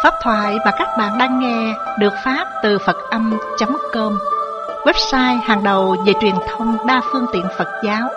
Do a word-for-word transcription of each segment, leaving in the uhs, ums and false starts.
Pháp thoại mà các bạn đang nghe được phát từ Phật âm chấm com, website hàng đầu về truyền thông đa phương tiện Phật giáo.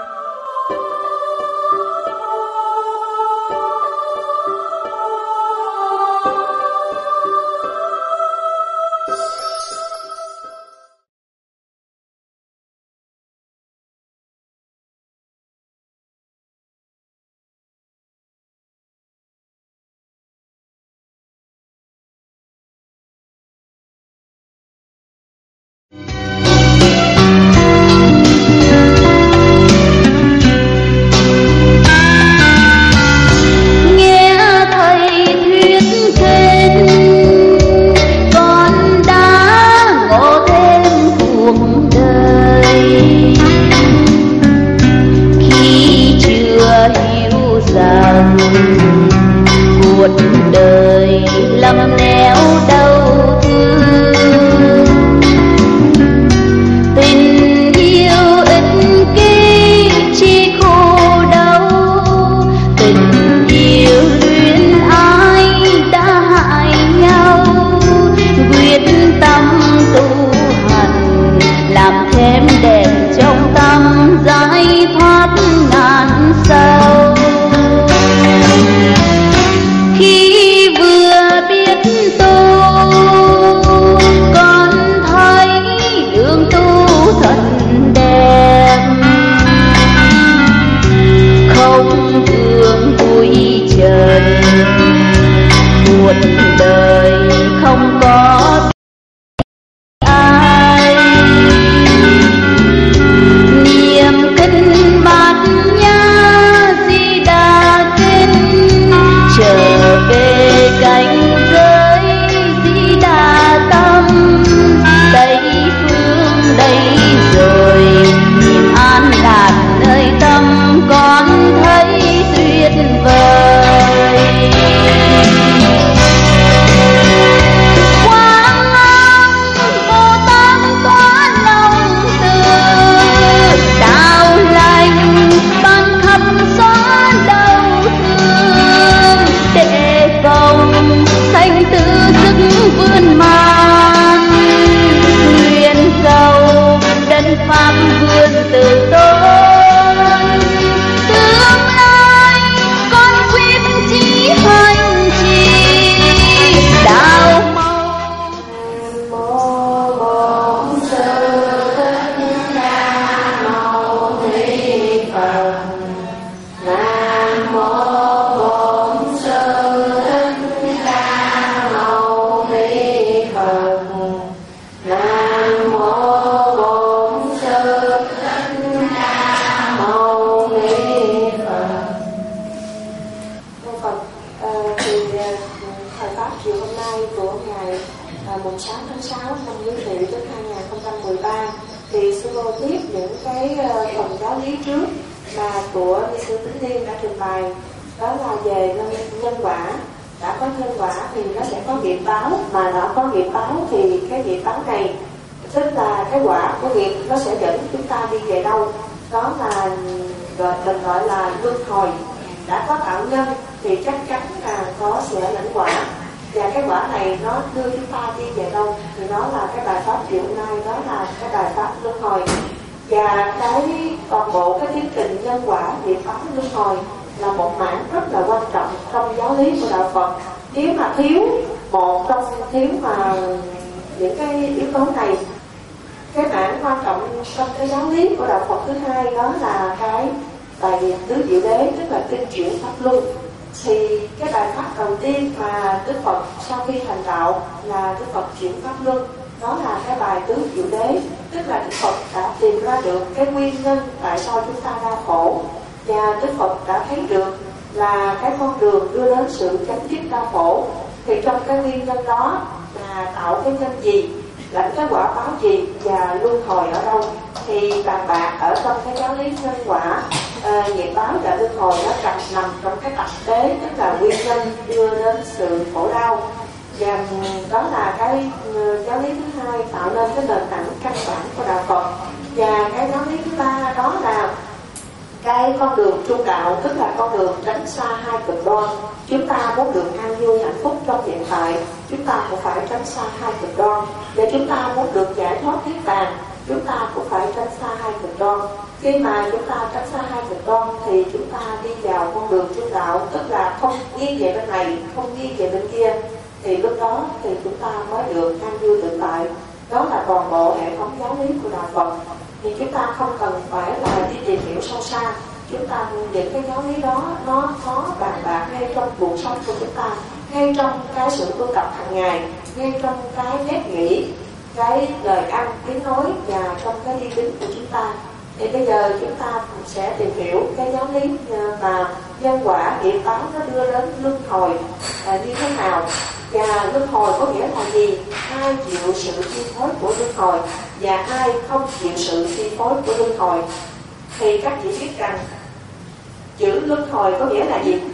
cái con đường trung đạo, tức là con đường tránh xa hai cực đoan. Chúng ta muốn được an vui hạnh phúc trong hiện tại, chúng ta cũng phải tránh xa hai cực đoan. Để chúng ta muốn được giải thoát niết bàn, chúng ta cũng phải tránh xa hai cực đoan. Khi mà chúng ta tránh xa hai cực đoan thì chúng ta đi vào con đường trung đạo, tức là không nghiêng về bên này, không nghiêng về bên kia, thì lúc đó thì chúng ta mới được an vui tự tại. Đó là toàn bộ hệ thống giáo lý của đạo Phật. Thì chúng ta không cần phải là đi tìm hiểu sâu xa. Chúng ta những cái giáo lý đó nó có bàn bạc ngay trong cuộc sống của chúng ta, ngay trong cái sự tu tập hàng ngày, ngay trong cái nếp nghĩ, cái lời ăn, tiếng nói và trong cái đi đứng của chúng ta. Thì bây giờ chúng ta sẽ tìm hiểu cái giáo lý mà nhân quả nghiệp báo nó đưa đến luân hồi à, như thế nào. Và luân hồi có nghĩa là gì? Ai chịu sự chi phối của luân hồi và ai không chịu sự chi phối của luân hồi. Thì các chị biết rằng chữ luân hồi có nghĩa là gì?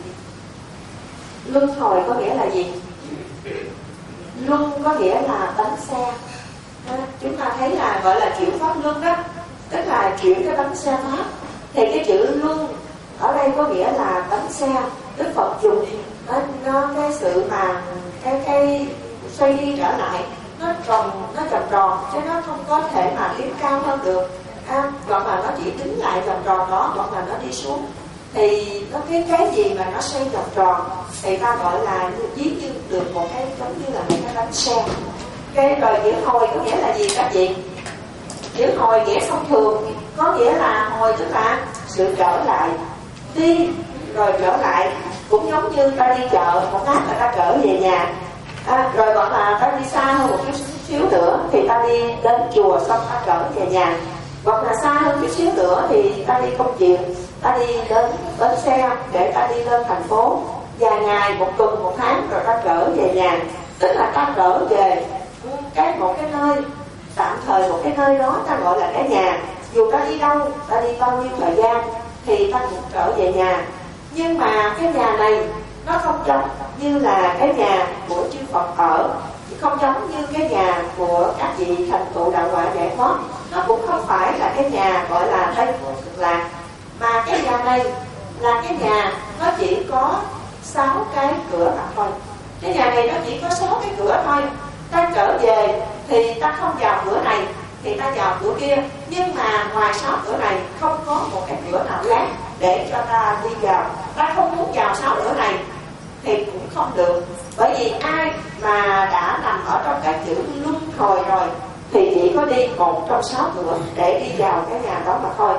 Luân hồi có nghĩa là gì? Luân có nghĩa là bánh xe. À, chúng ta thấy là gọi là chuyển pháp luân đó, tức là chuyển cái bánh xe pháp. Thì cái chữ luân ở đây có nghĩa là bánh xe. Đức Phật dùng nó, nó cái sự mà cái cái xoay đi trở lại, nó tròn nó tròn tròn chứ nó không có thể mà tiến cao hơn được. À, hoặc là nó chỉ tính lại vòng tròn đó, hoặc là nó đi xuống. Thì nó cái cái gì mà nó xoay vòng tròn thì ta gọi là ví như được một cái giống như là một cái bánh xe. Cái rồi chữ hồi có nghĩa là gì các chị? Chữ hồi nghĩa thông thường có nghĩa là hồi tức là sự trở lại, đi rồi trở lại, cũng giống như ta đi chợ một lát là ta trở về nhà. À, rồi hoặc là ta đi xa hơn một chút xíu nữa thì ta đi đến chùa xong ta trở về nhà, hoặc là xa hơn chút xíu nữa thì ta đi công chuyện, ta đi đến bến xe để ta đi lên thành phố vài ngày, một tuần, một tháng rồi ta trở về nhà. Tức là ta trở về cái một cái nơi tạm thời, một cái nơi đó ta gọi là cái nhà. Dù ta đi đâu, ta đi bao nhiêu thời gian thì ta cũng trở về nhà. Nhưng mà cái nhà này nó không giống như là cái nhà của chư Phật ở, không giống như cái nhà của các vị thành tựu đạo quả giải thoát. Nó cũng không phải là cái nhà gọi là Tây Phương Cực Lạc, mà cái nhà này là cái nhà nó chỉ có sáu cái cửa mà thôi. Cái nhà này nó chỉ có sáu cái cửa thôi. Ta trở về thì ta không vào cửa này thì ta vào cửa kia, nhưng mà ngoài sáu cửa này không có một cái cửa nào khác để cho ta đi vào. Ta không muốn vào sáu cửa này thì cũng không được, bởi vì ai mà đã nằm ở trong cái chữ luân hồi rồi thì chỉ có đi một trong sáu cửa để đi vào cái nhà đó mà thôi.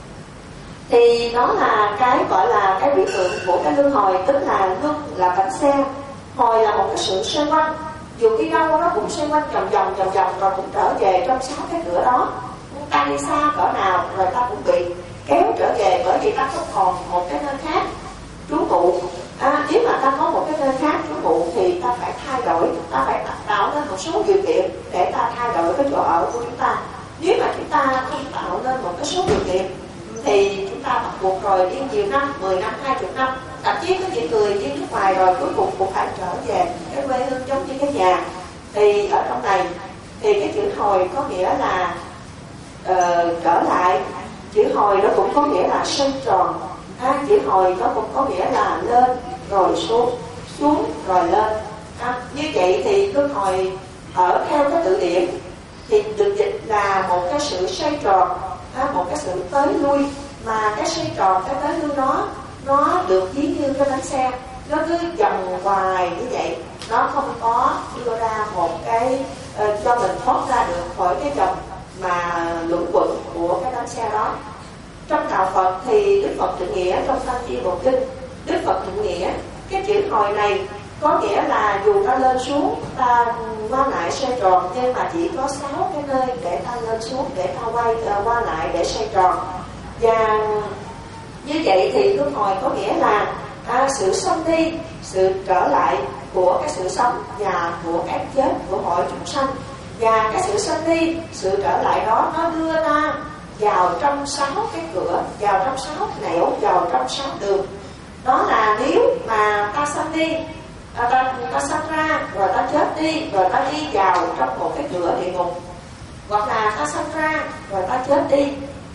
Thì đó là cái gọi là cái biểu tượng của cái luân hồi, tức là luân là bánh xe, hồi là một cái sự xoay quanh. Dù đi đâu nó cũng xoay quanh vòng vòng vòng vòng rồi cũng trở về trong sáu cái cửa đó. Ta đi xa cỡ nào rồi ta cũng bị kéo trở về, bởi vì ta không còn một cái nơi khác trú ngụ. À, nếu mà ta có một cái nơi khác trú ngụ thì ta phải thay đổi, ta phải tạo nên một số điều kiện để ta thay đổi cái chỗ ở của chúng ta. Nếu mà chúng ta không tạo nên một cái số điều kiện thì chúng ta bắt buộc rồi đi nhiều năm, mười năm, hai mươi năm, thậm chí có những người đi nước ngoài rồi cuối cùng cũng phải trở về cái quê hương giống như cái nhà. Thì ở trong này thì cái chữ hồi có nghĩa là uh, trở lại. Chữ hồi nó cũng có nghĩa là xoay tròn. À, chữ hồi nó cũng có nghĩa là lên rồi xuống, xuống rồi lên. À, như vậy thì luân hồi ở theo cái tự điển thì được dịch là một cái sự xoay tròn, à, một cái sự tới lui. Mà cái xoay tròn, cái tới lui đó nó được ví như cái bánh xe, nó cứ vòng hoài như vậy, nó không có đưa ra một cái uh, cho mình thoát ra được khỏi cái vòng mà luẩn quẩn của cái bánh xe đó. Trong đạo Phật thì Đức Phật định nghĩa trong Tăng Chi Bộ Kinh, Đức Phật định nghĩa cái chữ hồi này có nghĩa là dù ta lên xuống, ta qua lại xoay tròn, nhưng mà chỉ có sáu cái nơi để ta lên xuống, để ta quay uh, qua lại để xoay tròn. Và như vậy thì luân hồi có nghĩa là à, sự sống đi, sự trở lại của cái sự sống và của cái chết của mọi chúng sanh. Và cái sự sanh đi, sự trở lại đó nó đưa ta vào trong sáu cái cửa, vào trong sáu nẻo, vào trong sáu đường. Đó là nếu mà ta sanh đi, à, ta, ta sanh ra rồi ta chết đi, rồi ta đi vào trong một cái cửa địa ngục, hoặc là ta sanh ra rồi ta chết đi,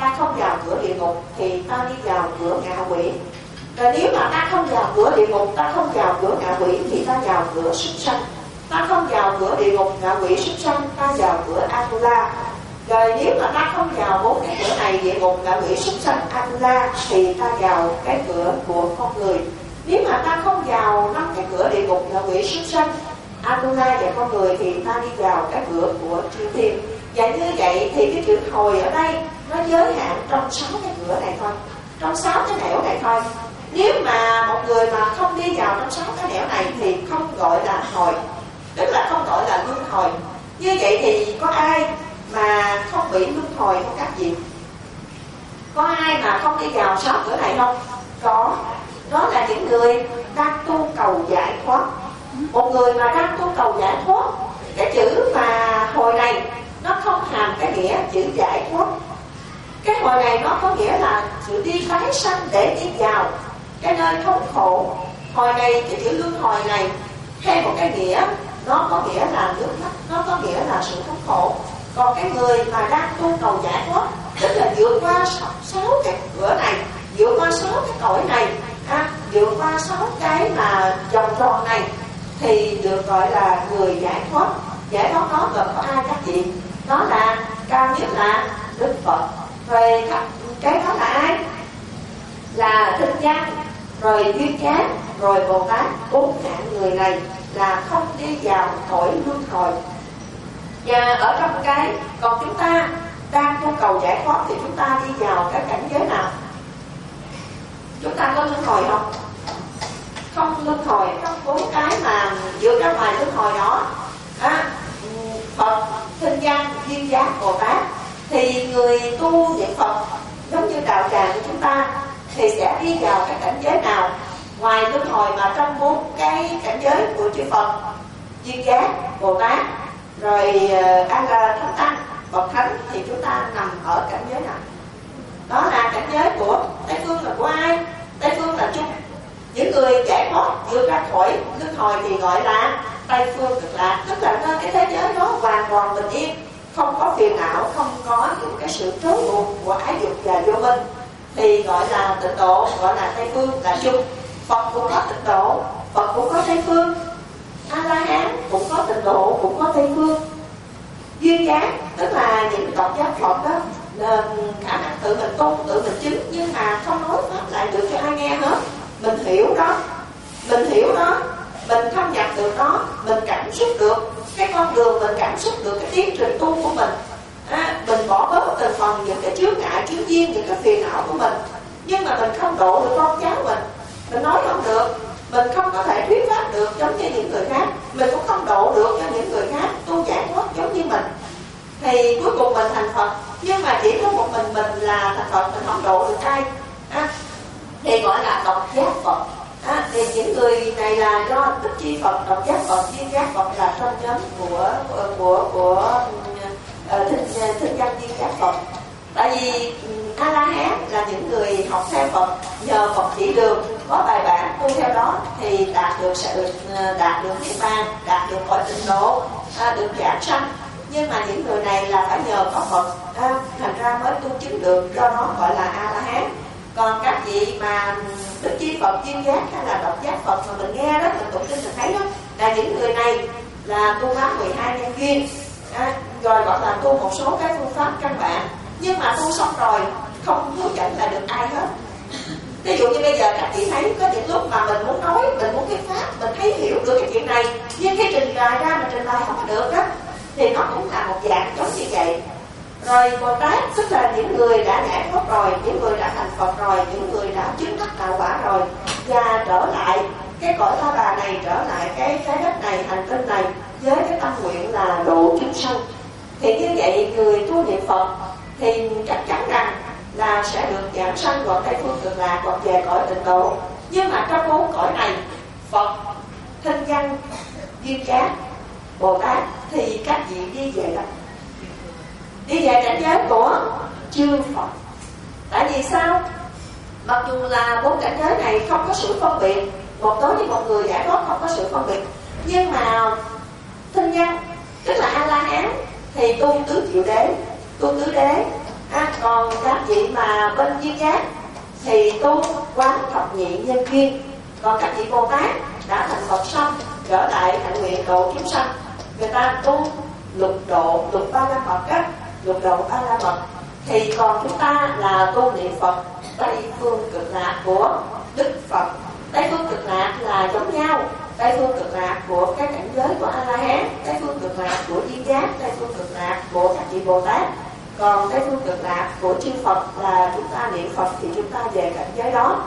ta không vào cửa địa ngục thì ta đi vào cửa ngạ quỷ. Rồi nếu mà ta không vào cửa địa ngục, ta không vào cửa ngạ quỷ thì ta vào cửa súc sanh. Ta không vào cửa địa ngục, ngạ quỷ, súc sanh, ta vào cửa Atula. Rồi nếu mà ta không vào bốn cái cửa này, địa ngục, ngạ quỷ, súc sanh, Atula, thì ta vào cái cửa của con người. Nếu mà ta không vào năm cái cửa địa ngục, ngạ quỷ, súc sanh, Atula và con người thì ta đi vào cái cửa của chư thiên. Và như vậy thì cái chữ hồi ở đây nó giới hạn trong sáu cái cửa này thôi, trong sáu cái nẻo này thôi. Nếu mà một người mà không đi vào trong sáu cái nẻo này thì không gọi là hồi, tức là không gọi là luân hồi. Như vậy thì có ai mà không bị luân hồi không các vị? Có ai mà không đi vào sáu cửa này không? Có. Đó là những người đang tu cầu giải thoát. Một người mà đang tu cầu giải thoát, cái chữ mà hồi này nó không hàm cái nghĩa chữ giải thoát. Cái hồi này nó có nghĩa là sự đi tái sanh để đi vào cái nơi thống khổ. Hồi này, cái chữ luân hồi này theo một cái nghĩa, nó có nghĩa là nước mắt, nó có nghĩa là sự thống khổ. Còn cái người mà đang tu cầu giải thoát, tức là vượt qua sáu cái cửa này, vượt qua sáu cái cõi này, à, vượt qua sáu cái mà vòng tròn này, thì được gọi là người giải thoát. Giải thoát đó gồm có ai các vị? Đó là cao nhất là Đức Phật. Rồi cái đó là ai? Là Thích Ca, rồi Duyên Giác, rồi Bồ Tát. Bốn hạng người này là không đi vào cõi luân hồi. Và ở trong cái còn chúng ta đang tu cầu giải thoát thì chúng ta đi vào cái cảnh giới nào? Chúng ta có luân hồi không? Không luân hồi. Trong bốn cái mà vượt ra ngoài luân hồi đó, à, Phật, Thích Ca, Duyên Giác, Bồ Tát, thì người tu niệm Phật giống như đạo tràng của chúng ta thì sẽ đi vào cái cảnh giới nào ngoài luân hồi mà trong bốn cái cảnh giới của chư Phật, Duyên Giác, Bồ Tát, rồi A La Thánh Tăng, Bậc Thánh, thì chúng ta nằm ở cảnh giới nào? Đó là cảnh giới của Tây Phương. Là của ai? Tây Phương là chung. Những người giải thoát vượt ra khỏi luân hồi thì gọi là Tây Phương Cực Lạc, tức là nơi cái thế giới đó hoàn toàn bình yên, không có phiền não, không có những cái sự trói buộc của ái dục và vô minh, thì gọi là tịnh độ, gọi là Tây Phương là chung. Phật cũng có tịnh độ, Phật cũng có Tây Phương. A La Hán cũng có tịnh độ, cũng có Tây Phương. Duyên Giác tức là những độc giác Phật đó là khả năng tự mình tu, tự mình chứng, nhưng mà không nói pháp lại được cho ai nghe hết. Mình hiểu đó, mình hiểu đó, mình thâm nhập được đó, mình cảm xúc được cái con đường, mình cảm xúc được cái tiến trình tu của mình, à, mình bỏ bớt từng phần những cái chướng ngại, chướng duyên, những cái phiền não của mình. Nhưng mà mình không độ được con cháu mình, mình nói không được, mình không có thể thuyết pháp được giống như những người khác, mình cũng không độ được cho những người khác tu giải thoát giống như mình, thì cuối cùng mình thành Phật. Nhưng mà chỉ có một mình mình là thành Phật, mình không độ được ai, à, thì gọi là độc giác Phật. À, thì những người này là do Tích Chi Phật, độc giác Phật, Duyên Giác Phật là trong nhóm của của của uh, Thích Thích Ca Duyên Giác Phật. Tại vì A La Hán là những người học theo Phật, nhờ Phật chỉ đường, có bài bản tu theo đó thì đạt được sẽ được đạt được niết bàn, đạt được cõi tịnh độ, à, được giảng sanh. Nhưng mà những người này là phải nhờ có Phật, à, thành ra mới tu chứng được, do đó gọi là A La Hán. Còn các vị mà Tích Chi Phật, Duyên Giác hay là độc giác Phật mà mình nghe đó, mình tụng kinh mình thấy đó, là những người này là tu pháp mười hai nhân duyên, à, rồi gọi là tu một số cái phương pháp căn bản, nhưng mà tu xong rồi không hướng dẫn lại được ai hết. Ví dụ như bây giờ các chị thấy có những lúc mà mình muốn nói, mình muốn thuyết pháp, mình thấy hiểu được cái chuyện này, nhưng cái trình bày ra mình trình bày không có được đó, thì nó cũng là một dạng giống như vậy. Rồi Bồ Tát tức là những người đã giải thoát rồi, những người đã thành Phật rồi, những người đã chứng đắc đạo quả rồi, và trở lại cái cõi Ta Bà này, trở lại cái trái đất này, hành tinh này, với cái tâm nguyện là độ chúng sanh. Thì như vậy người tu niệm Phật thì chắc chắn rằng là sẽ được giảng sanh vào Tây Phương Cực Lạc hoặc về cõi tịnh độ. Nhưng mà trong bốn cõi này, Phật, Thích Ca, Duyên Giác, Bồ Tát, thì các vị đi về đâu? Đi về cảnh giới của chư Phật. Tại vì sao? Mặc dù là bốn cảnh giới này không có sự phân biệt, một đối với một người giải thoát không có sự phân biệt, nhưng mà Thích Ca tức là A La Hán thì tu tứ diệu đế, tu tứ đế, À, còn các vị mà bên duyên giác thì tu quán thập nhị nhân duyên. Còn các vị Bồ Tát đã thành Phật xong trở lại hạnh nguyện độ chúng sanh, người ta tu lục độ, lục ba la mật á, lục độ ba la mật. Thì còn chúng ta là tu niệm Phật Tây phương cực lạc của Đức Phật. Tây phương cực lạc là giống nhau. Tây phương cực lạc của các cảnh giới của A La Hán, Tây phương cực lạc của duyên giác, Tây phương cực lạc của các vị Bồ Tát. Còn Tây phương cực lạc của chư Phật là chúng ta niệm Phật thì chúng ta về cảnh giới đó.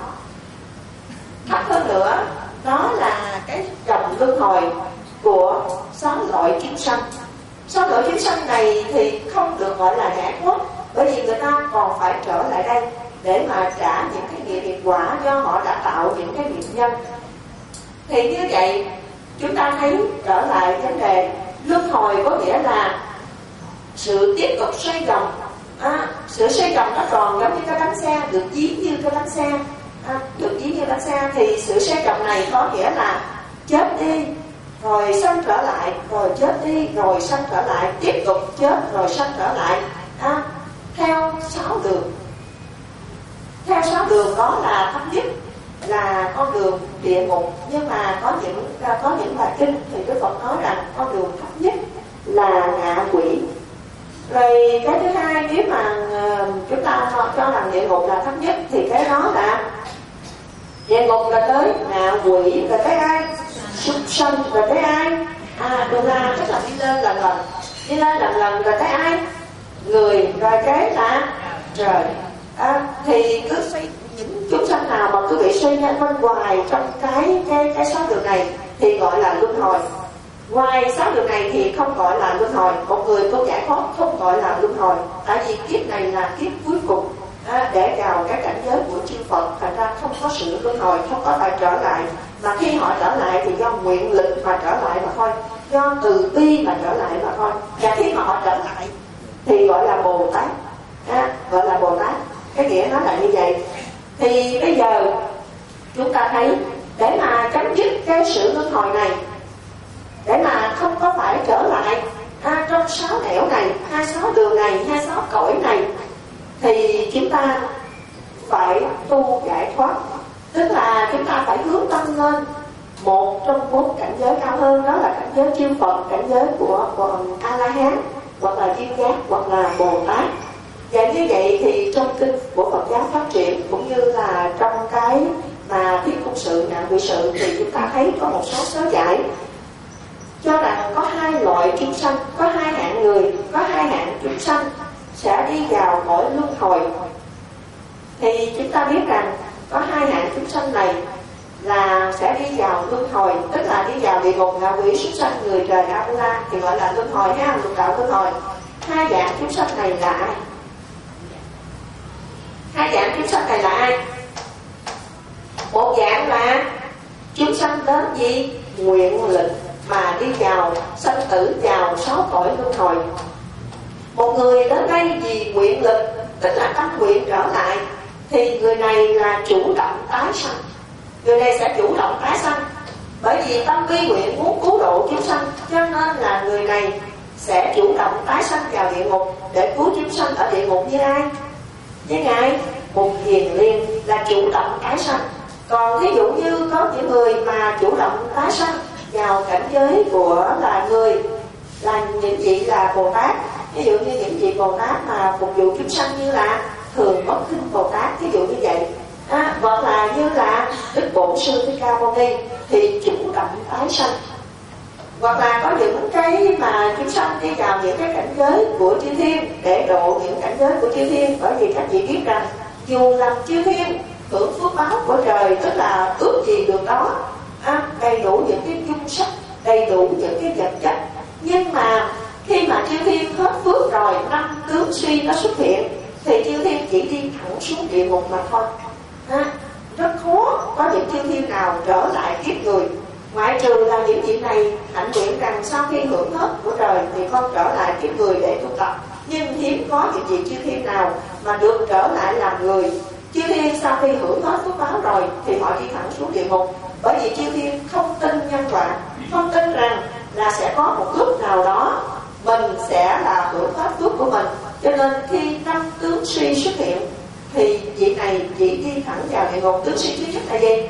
Thấp hơn nữa, đó là cái dòng luân hồi của sáu loại chúng sanh. Sáu loại chúng sanh này thì không được gọi là giải thoát, bởi vì người ta còn phải trở lại đây để mà trả những cái nghiệp nghiệp quả do họ đã tạo những cái nghiệp nhân. Thì như vậy chúng ta thấy trở lại vấn đề luân hồi có nghĩa là sự tiếp tục xoay vòng. À, sự xoay vòng nó còn giống như cái bánh xe, được dí như cái bánh xe, à, được dí như bánh xe. Thì sự xoay vòng này có nghĩa là chết đi rồi sanh trở lại, rồi chết đi rồi sanh trở lại, tiếp tục chết rồi sanh trở lại, à, theo sáu đường. Theo sáu đường đó là thấp nhất là con đường địa ngục, nhưng mà có những có những bài kinh thì Đức Phật nói rằng con đường thấp nhất là ngạ quỷ. Rồi cái thứ hai, nếu mà chúng ta cho rằng địa ngục là thấp nhất thì cái đó là địa ngục là tới ngạ quỷ, rồi tới ai? Súc sanh, rồi tới ai? À, đù la, tức là đi lên lần lần, đi lên lần lần, rồi tới ai? Người, rồi cái là trời. À, thì cứ những chúng sanh nào mà cứ bị suy nhân bên ngoài trong cái cái cái sáu đường này thì gọi là luân hồi. Ngoài sáu đường này thì không gọi là luân hồi. Một người tu giải thoát không gọi là luân hồi, tại vì kiếp này là kiếp cuối cùng, à, để vào cái cảnh giới của chư Phật, thành ra không có sự luân hồi, không có phải trở lại. Mà khi họ trở lại thì do nguyện lực mà trở lại mà thôi, do từ bi mà trở lại mà thôi. Và khi mà họ trở lại thì gọi là Bồ Tát, à, gọi là Bồ Tát. Cái nghĩa nó là như vậy. Thì bây giờ chúng ta thấy để mà chấm dứt cái sự luân hồi này, để mà không có phải trở lại à, trong sáu nẻo này, hai sáu đường này, hai sáu cõi này, thì chúng ta phải tu giải thoát. Tức là chúng ta phải hướng tâm lên một trong bốn cảnh giới cao hơn, đó là cảnh giới chư Phật, cảnh giới của, của A La Hán, hoặc là duyên giác, hoặc là Bồ Tát. Và như vậy thì trong kinh của Phật giáo phát triển, cũng như là trong cái mà Thiên Cung Sự, Ngạ Quỷ Sự, thì chúng ta thấy có một số sớ giải cho rằng có hai loại chúng sanh, có hai hạng người, có hai hạng chúng sanh sẽ đi vào cõi luân hồi. Thì chúng ta biết rằng có hai hạng chúng sanh này là sẽ đi vào luân hồi, tức là đi vào địa ngục, ngạ quỷ, súc sanh, người trời, A La, thì gọi là luân hồi ha, lục đạo luân hồi. Hai dạng chúng sanh này là ai? Hai dạng chúng sanh này là ai? Một dạng là chúng sanh đến gì? Nguyện lực mà đi vào sanh tử, vào sáu cõi luân hồi. Một người đến đây vì nguyện lực, tức là tâm nguyện trở lại, thì người này là chủ động tái sanh. Người này sẽ chủ động tái sanh, bởi vì tâm vi nguyện muốn cứu độ chúng sanh, cho nên là người này sẽ chủ động tái sanh vào địa ngục để cứu chúng sanh ở địa ngục. Như ai? Với ngài Mục Kiền Liên là chủ động tái sanh. Còn ví dụ như có những người mà chủ động tái sanh vào cảnh giới của là người, là những vị là Bồ Tát, ví dụ như những vị Bồ Tát mà phục vụ chúng sanh như là Thường Bất Khinh Bồ Tát, ví dụ như vậy, à, hoặc là như là Đức Bổn Sư Thích Ca Mâu Ni thì chủ động tái sanh. Hoặc là có những cái mà chúng sanh đi vào những cái cảnh giới của chư thiên để độ những cảnh giới của chư thiên, bởi vì các vị biết rằng dù làm chư thiên hưởng phước báo của trời, tức là ước gì được đó, à, đầy đủ những cái dung sắc, đầy đủ những cái vật chất, nhưng mà khi mà chư thiên hết phước rồi, năm tướng suy nó xuất hiện, thì chư thiên chỉ đi thẳng xuống địa ngục mà thôi. À, rất khó có những chư thiên nào trở lại kiếp người, ngoại trừ là những vị này hạnh nguyện rằng sau khi hưởng hết của trời thì con trở lại kiếp người để tu tập. Nhưng hiếm có những vị chư thiên nào mà được trở lại làm người. Chư thiên sau khi hưởng hết phước báo rồi thì họ đi thẳng xuống địa ngục, bởi vì chư thiên không tin nhân quả, không tin rằng là sẽ có một lúc nào đó mình sẽ là hưởng hết phước của mình, Cho nên khi năm tướng si xuất hiện thì vị này chỉ đi thẳng vào địa ngục. Tướng si thứ nhất là gì?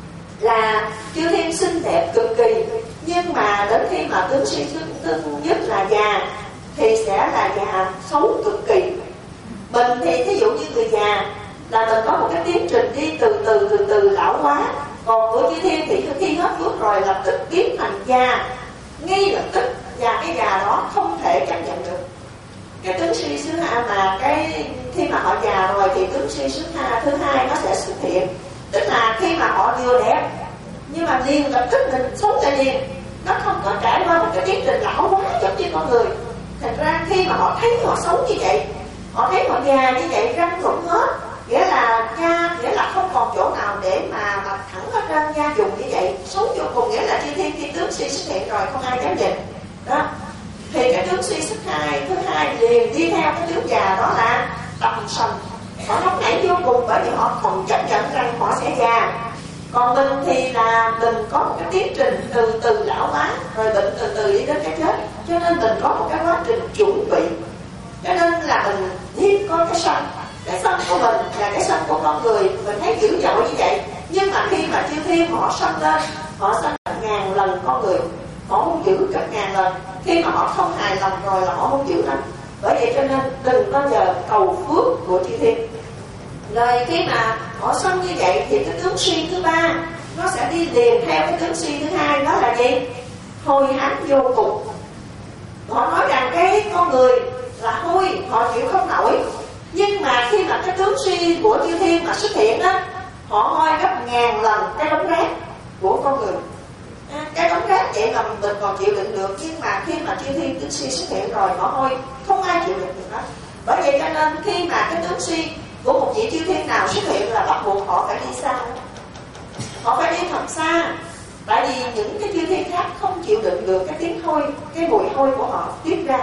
Là chư thiên xinh đẹp cực kỳ, nhưng mà đến khi mà tướng si thứ nhất là già thì sẽ là già xấu cực kỳ. Mình thì ví dụ như người già là mình có một cái tiến trình đi từ từ từ từ lão hóa, còn của chư thiên thì khi hết phước rồi lập tức biến thành già ngay lập tức, và cái già đó không thể chấp nhận được. Cái tướng si thứ hai mà cái khi mà họ già rồi thì tướng si thứ hai thứ hai nó sẽ xuất hiện, tức là khi mà họ vừa đẹp nhưng mà liền lập tức mình sống lại liền, nó không có trải qua một cái tiến trình lão hóa giống như con người. Thành ra khi mà họ thấy họ sống như vậy, họ thấy họ già như vậy, răng rụng hết, nghĩa là da, nghĩa là không còn chỗ nào để mà mặt thẳng hết trên da dùng như vậy, xấu vô cùng, nghĩa là chư thiên khi tướng si xuất hiện rồi không ai dám nhìn đó. Thì cái tướng si xuất hai thứ hai liền đi theo cái tướng già, đó là tâm sân. Họ nóng nảy vô cùng bởi vì họ không chấp nhận rằng họ sẽ già. Còn mình thì là mình có một cái tiến trình từ từ lão hóa rồi bệnh từ từ đi đến cái chết, cho nên mình có một cái quá trình chuẩn bị. Cho nên là mình hiếm có cái sân. Cái sân của mình là cái sân của con người, mình thấy dữ dội như vậy, nhưng mà khi mà chư thiên họ sân lên, họ sân ngàn lần con người, họ hung dữ cả ngàn lần. Khi mà họ không hài lòng rồi là họ hung dữ lắm. Bởi vậy cho nên đừng bao giờ cầu phước của chư thiên. Rồi khi mà họ sân như vậy thì cái tướng si thứ ba nó sẽ đi liền theo cái tướng si thứ hai, đó là gì? Hôi hám vô cùng. Họ nói rằng cái con người là hôi, họ chịu không nổi. Nhưng mà khi mà cái tướng si của chư thiên mà xuất hiện á, họ hôi gấp ngàn lần cái đống rác của con người. À, cái đống rác vậy mà mình còn chịu đựng được, nhưng mà khi mà chư thiên tướng si xuất hiện rồi họ hôi không ai chịu đựng được hết. Bởi vậy cho nên khi mà cái tướng si của một vị chư thiên nào xuất hiện là bắt buộc họ phải đi xa, họ phải đi thật xa. Tại vì những cái chư thiên khác không chịu đựng được cái tiếng hôi, cái mùi hôi của họ tiết ra.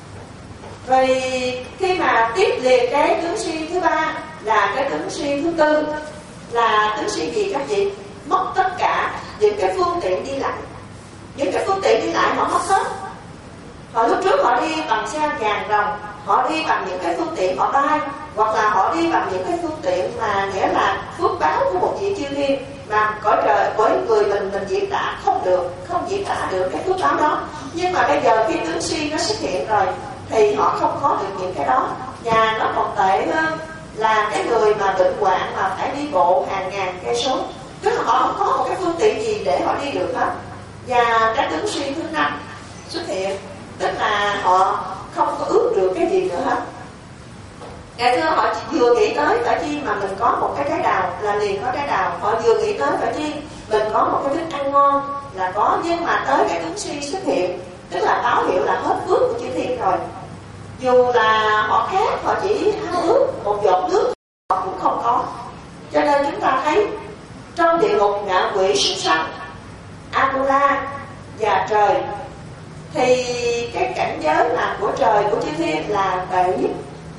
Rồi khi mà tiếp liền cái tướng si thứ ba là cái tướng si thứ tư, là tướng si gì các vị? Mất tất cả những cái phương tiện đi lại. Những cái phương tiện đi lại họ mất hết. Họ lúc trước họ đi bằng xe vàng rồng, họ đi bằng những cái phương tiện họ bay, hoặc là họ đi bằng những cái phương tiện mà nghĩa là phước báo của một vị chư thiên mà cõi trời, cõi người mình mình diễn tả không được, không diễn tả được cái phước báo đó. Nhưng mà bây giờ khi tướng si nó xuất hiện rồi thì họ không có được những cái đó. Và nó còn tệ hơn là cái người mà bệnh hoạn mà phải đi bộ hàng ngàn cây số, tức là họ không có một cái phương tiện gì để họ đi được hết. Và cái tướng si thứ năm xuất hiện, tức là họ không có ước được cái gì nữa hết. Ngày xưa họ vừa nghĩ tới phải chi mà mình có một cái trái đào là liền có trái đào, họ vừa nghĩ tới phải chi mình có một cái thức ăn ngon là có, nhưng mà tới cái tướng si xuất hiện, tức là báo hiệu là hết phước của chư thiên rồi. Dù là họ khác, họ chỉ háo ước một giọt nước họ cũng không có. Cho nên chúng ta thấy trong địa ngục ngạ quỷ súc sanh, Atula và trời, thì cái cảnh giới mà của trời của chư thiên là tệ nhất,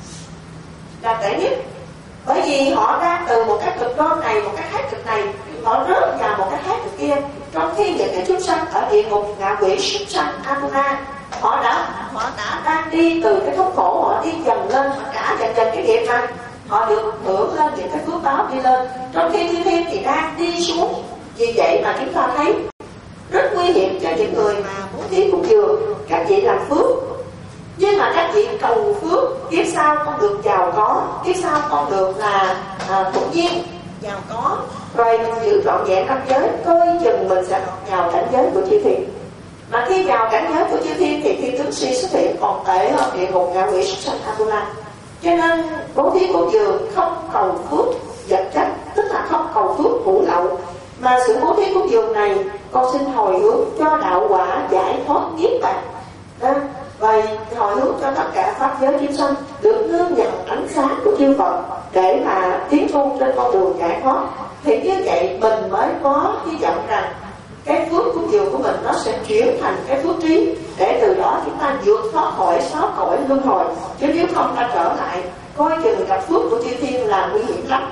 là tệ nhất. Bởi vì họ đang từ một cái cực đoan này, một cái thái cực này, họ rớt vào một cái thái cực kia. Trong khi những cái chúng sanh ở địa ngục ngạ quỷ súc sanh Atula, họ đã họ đã đang đi từ cái thống khổ, họ đi dần lên, họ trả dần dần cái nghiệp này, họ được hưởng lên những cái phước báo đi lên. Trong khi chư thiên thì đang đi xuống. Vì vậy mà chúng ta thấy rất nguy hiểm cho những người mà muốn thí cúng dường. Các vị làm phước, nhưng mà các vị cầu phước kiếp sau con được giàu có, kiếp sau con được là à, tự nhiên giàu có, rồi mình giữ trọn vẹn năm giới, coi chừng mình sẽ vào cảnh giới của chư thiên. Mà khi vào cảnh giới của chư thiên thì khi tướng si xuất hiện còn tệ hơn địa ngục ngạ quỷ súc sanh Atula. Cho nên bố thí cúng dường không cầu phước vật chất, tức là không cầu phước hữu lậu, mà sự bố thí cúng dường này con xin hồi hướng cho đạo quả giải thoát niết bàn, à, và hồi hướng cho tất cả pháp giới chúng sanh được nương nhận ánh sáng của chư Phật để mà tiến tu trên con đường giải thoát. Thì như vậy mình mới có hy vọng rằng cái phước cúng dường của mình nó sẽ chuyển thành cái phước trí, để từ đó chúng ta vượt thoát khỏi sáu cõi luân hồi. Chứ nếu không ta trở lại coi chừng gặp phước của chư thiên là nguy hiểm lắm.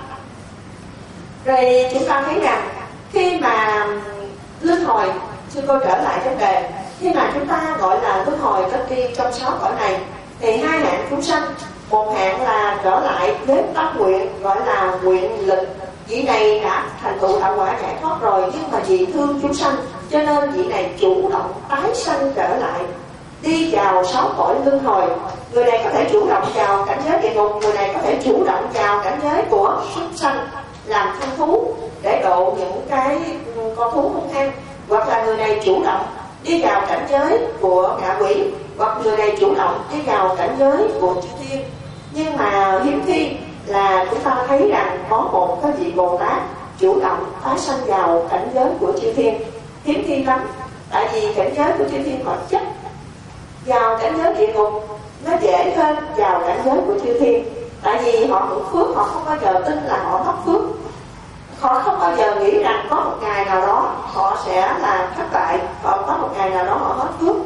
Rồi chúng ta thấy rằng khi mà luân hồi, sư cô trở lại vấn đề, khi mà chúng ta gọi là luân hồi cách đi trong sáu cõi này, Thì hai hạng chúng sanh, một hạng là trở lại với tâm nguyện gọi là nguyện lực. Vị này đã thành tựu đạo quả giải thoát rồi, nhưng mà vì thương chúng sanh cho nên vị này chủ động tái sanh trở lại, đi vào sáu cõi luân hồi. Người này có thể chủ động vào cảnh giới địa ngục, người này có thể chủ động vào cảnh giới của súc sanh làm thân thú để độ những cái con thú hung hăng, hoặc là người này chủ động đi vào cảnh giới của ngạ quỷ, hoặc người này chủ động đi vào cảnh giới của chư thiên. Nhưng mà hiếm khi là chúng ta thấy rằng có một cái vị Bồ Tát chủ động tái sanh vào cảnh giới của chư thiên, hiếm khi lắm. Tại vì cảnh giới của chư thiên họ chấp vào cảnh giới địa ngục, nó dễ hơn vào cảnh giới của chư thiên. Tại vì họ hưởng phước, họ không bao giờ tin là họ mất phước, họ không bao giờ nghĩ rằng có một ngày nào đó họ sẽ là thất bại, họ có một ngày nào đó họ hết phước.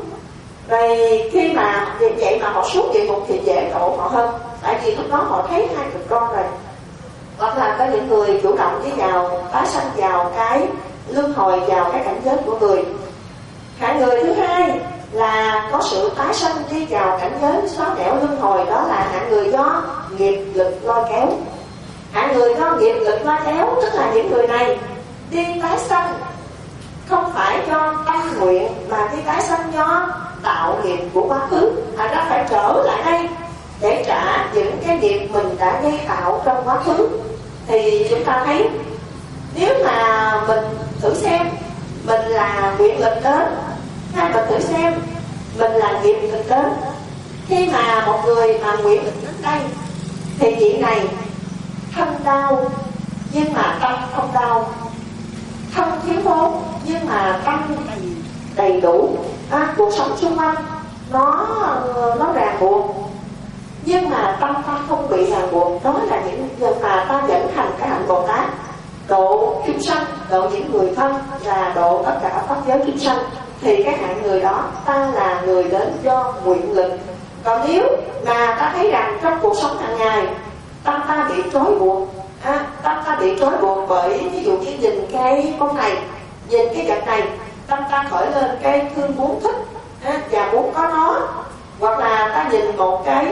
Vậy khi mà vì vậy mà họ xuống địa ngục thì dễ độ họ hơn, tại vì lúc đó họ thấy hai cực đoan rồi. Hoặc là có những người chủ động đi vào tái sanh vào cái luân hồi, vào cái cảnh giới của người. Hạng người thứ hai là có sự tái sanh đi vào cảnh giới xóa nẻo luân hồi, đó là hạng người do nghiệp lực lôi kéo. Hạng người do nghiệp lực lôi kéo tức là những người này đi tái sanh không phải do tâm nguyện, mà đi tái sanh do tạo nghiệp của quá khứ. Thành ra phải trở lại đây để trả những cái nghiệp mình đã gây tạo trong quá khứ. Thì chúng ta thấy nếu mà mình thử xem mình là nguyện lực đến, hay mình thử xem mình là nghiệp lực đến. Khi mà một người mà nguyện lực đến đây thì vị này thân đau nhưng mà tâm không đau, thân thiếu thốn nhưng mà tâm đầy đủ. À, cuộc sống xung quanh nó nó ràng buộc, nhưng mà tâm ta không bị ràng buộc. Đó là những người mà ta dẫn thành cái hạnh Bồ Tát, độ chúng sanh, độ những người thân và độ tất cả pháp giới chúng sanh. Thì cái hạng người đó ta là người đến do nguyện lực. Còn nếu mà ta thấy rằng trong cuộc sống hàng ngày tâm ta bị trói buộc, à, tâm ta bị trói buộc bởi ví dụ như nhìn cái con này, nhìn cái vật này, tâm ta khởi lên cái thương muốn thích, à, và muốn có nó. Hoặc là ta nhìn một cái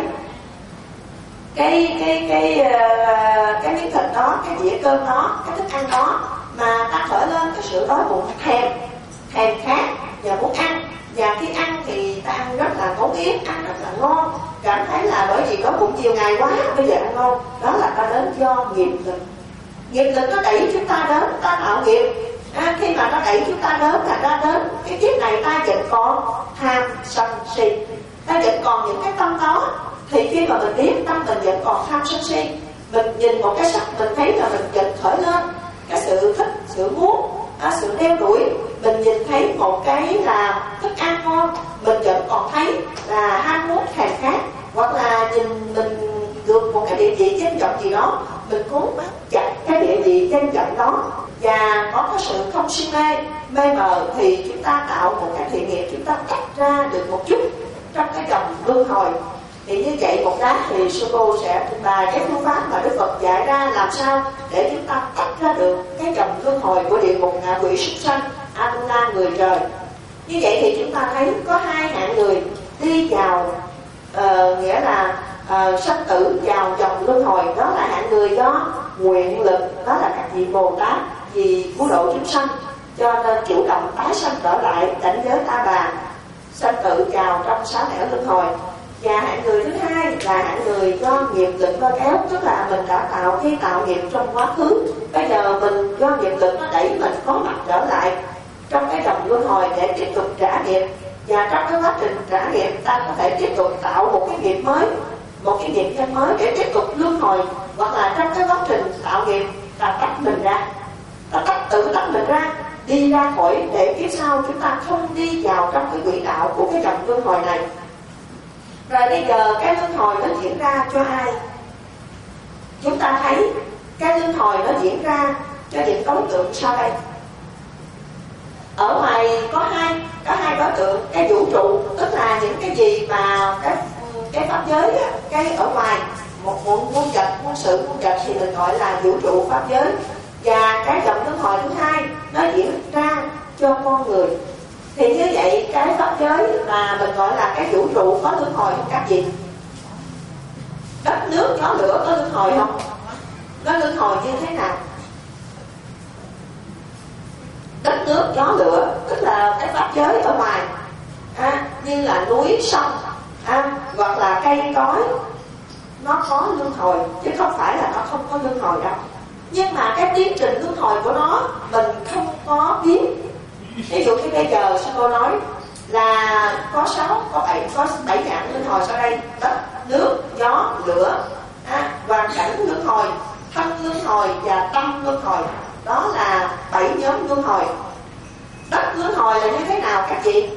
cái cái cái uh, cái miếng thịt đó, cái dĩa cơm đó, cái thức ăn đó, mà ta khởi lên cái sự đói bụng, thèm thèm khát và muốn ăn. Và khi ăn thì ta ăn rất là tốn yếm, ăn rất là ngon, cảm thấy là bởi vì có bụng nhiều ngày quá bây giờ ăn ngon. Đó là ta đến do nghiệp lực. Nghiệp lực nó đẩy chúng ta đến, ta tạo nghiệp. À, khi mà nó đẩy chúng ta đến là ta đến cái kiếp này ta vẫn còn tham sân si, ta vẫn còn những cái tâm đó. Thì khi mà mình biết tâm mình vẫn còn tham sân si, mình nhìn một cái sắc mình thấy là mình vẫn khởi lên cái sự thích, sự muốn, à, sự đeo đuổi. Mình nhìn thấy một cái là thức ăn ngon, mình vẫn còn thấy là ham muốn thèm khát. Hoặc là nhìn mình được một cái địa vị danh vọng gì đó, mình cố bắt chặt cái địa vị danh vọng đó, và có cái sự không si mê, mê mờ, thì chúng ta tạo một cái thiện nghiệp, chúng ta tách ra được một chút trong cái dòng luân hồi. Thì như vậy một lát thì sư cô sẽ trình bày cái phương pháp mà Đức Phật dạy ra làm sao để chúng ta tách ra được cái dòng luân hồi của địa ngục, ngạ quỷ, súc sanh, Atula, người trời. Như vậy thì chúng ta thấy có hai hạng người đi vào uh, nghĩa là uh, sanh tử vào dòng luân hồi. Đó là hạng người do nguyện lực, đó là các vị Bồ Tát vì cứu độ chúng sanh cho nên chủ động tái sanh trở lại cảnh giới Ta Bà, sanh tử vào trong sáu nẻo luân hồi. Và hạng người thứ hai là hạng người do nghiệp lực lôi kéo, tức là mình đã tạo khi tạo nghiệp trong quá khứ, bây giờ mình do nghiệp lực nó đẩy mình có mặt trở lại trong cái dòng luân hồi để tiếp tục trả nghiệp. Và trong cái quá trình trả nghiệp ta có thể tiếp tục tạo một cái nghiệp mới, một cái nghiệp nhân mới để tiếp tục luân hồi. Hoặc là trong cái quá trình tạo nghiệp ta tách mình ra, ta tách tự tách mình ra, đi ra khỏi để phía sau chúng ta không đi vào trong cái quỹ đạo của cái dòng luân hồi này. Rồi bây giờ cái luân hồi nó diễn ra cho ai? Chúng ta thấy cái luân hồi nó diễn ra cho những đối tượng sau đây. Ở ngoài có hai có hai đối tượng, cái vũ trụ tức là những cái gì mà cái cái pháp giới á, cái ở ngoài một muôn muôn vật, muôn sự muôn vật thì mình gọi là vũ trụ pháp giới. Và cái dòng luân hồi thứ hai nó diễn ra cho con người. Thì như vậy cái pháp giới mà mình gọi là cái vũ trụ có luân hồi trong các gì? Đất nước gió lửa có luân hồi không? Nó luân hồi như thế nào? Đất nước gió lửa tức là cái pháp giới ở ngoài, à, như là núi sông, à, hoặc là cây cối, nó có luân hồi chứ không phải là nó không có luân hồi đâu. Nhưng mà cái tiến trình luân hồi của nó mình không có biết. Ví dụ như bây giờ sư cô nói là có sáu, có bảy, có bảy dạng luân hồi sau đây: đất, nước, gió, lửa, à, hoàn cảnh luân hồi, thân luân hồi và tâm luân hồi. Đó là bảy nhóm luân hồi. Đất luân hồi là như thế nào các chị?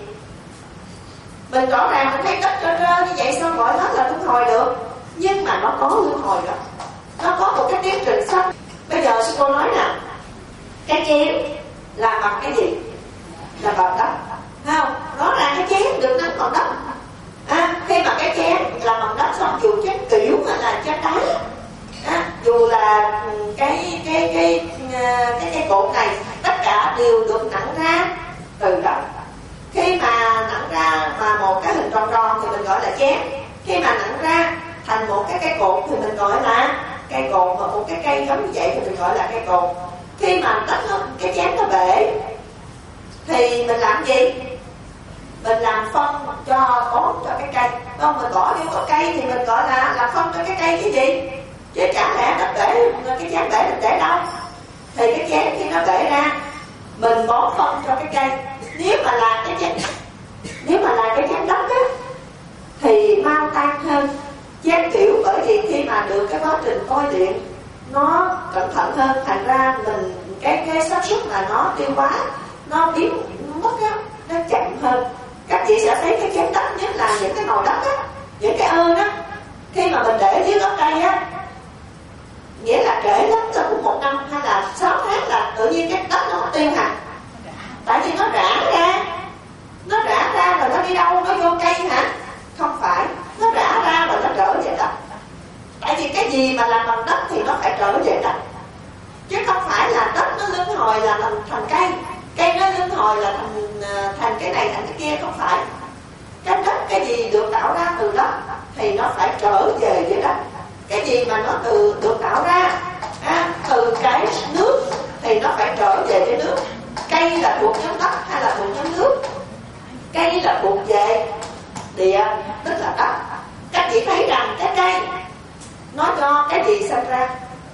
Mình rõ ràng mình thấy đất trơn trơn như vậy sao gọi nó là luân hồi được? Nhưng mà nó có luân hồi đó, nó có một cái tiến trình sắp. Bây giờ sư cô nói nè, cái chén là bằng cái gì? Là bằng đất, thấy không? Rõ ràng cái chén được nắng bằng đất. À, khi mà cái chén là bằng đất xong, dù chén kiểu mà là chén đá, à, dù là cái cái cái cái cái, cái cột này tất cả đều được nặng ra từ đất. Khi mà nặng ra mà một cái hình tròn tròn thì mình gọi là chén. Khi mà nặng ra thành một cái cây cột thì mình gọi là cây cột, và một cái cây giống như vậy thì mình gọi là cây cột. Khi mà đất nó, cái chén nó bể thì mình làm gì? Mình làm phân cho bón cho cái cây. Không, mình bỏ vô cái cây thì mình gọi là làm phân cho cái cây cái gì? Chứ chẳng lẽ đất bể, cái chén bể mình để đâu? Thì cái chén khi nó bể ra mình bón phân cho cái cây. Nếu mà là cái chén nếu mà là cái chén đất á thì mau tan hơn chén kiểu, bởi vì khi mà được cái quá trình coi luyện nó cẩn thận hơn, thành ra mình cái cái xác suất là nó tiêu hóa, nó biến nó mất á, nó chậm hơn. Các chị sẽ thấy cái chén đất, nhất là những cái nồi đất á, những cái ơn á, khi mà mình để dưới gốc cây á, nghĩa là trễ lắm cho cũng một năm hay là sáu tháng là tự nhiên cái đất nó tiêu hả? Tại vì nó rã ra, nó rã ra rồi nó đi đâu? Nó vô cây hả? Không phải, nó rã ra rồi nó trở về đất. Tại vì cái gì mà làm bằng đất thì nó phải trở về đất, chứ không phải là đất nó luân hồi là thành, thành cây, cây nó luân hồi là thành thành cái này thành cái kia. Không phải, cái đất, cái gì được tạo ra từ đất thì nó phải trở về với đất. Cái gì mà nó từ được tạo ra à, từ cái nước thì nó phải trở về với nước. Cây là thuộc nhóm đất hay là thuộc nhóm nước? Cây là thuộc về địa, tức là đất. Các chị thấy rằng cái cây nó do cái gì sinh ra?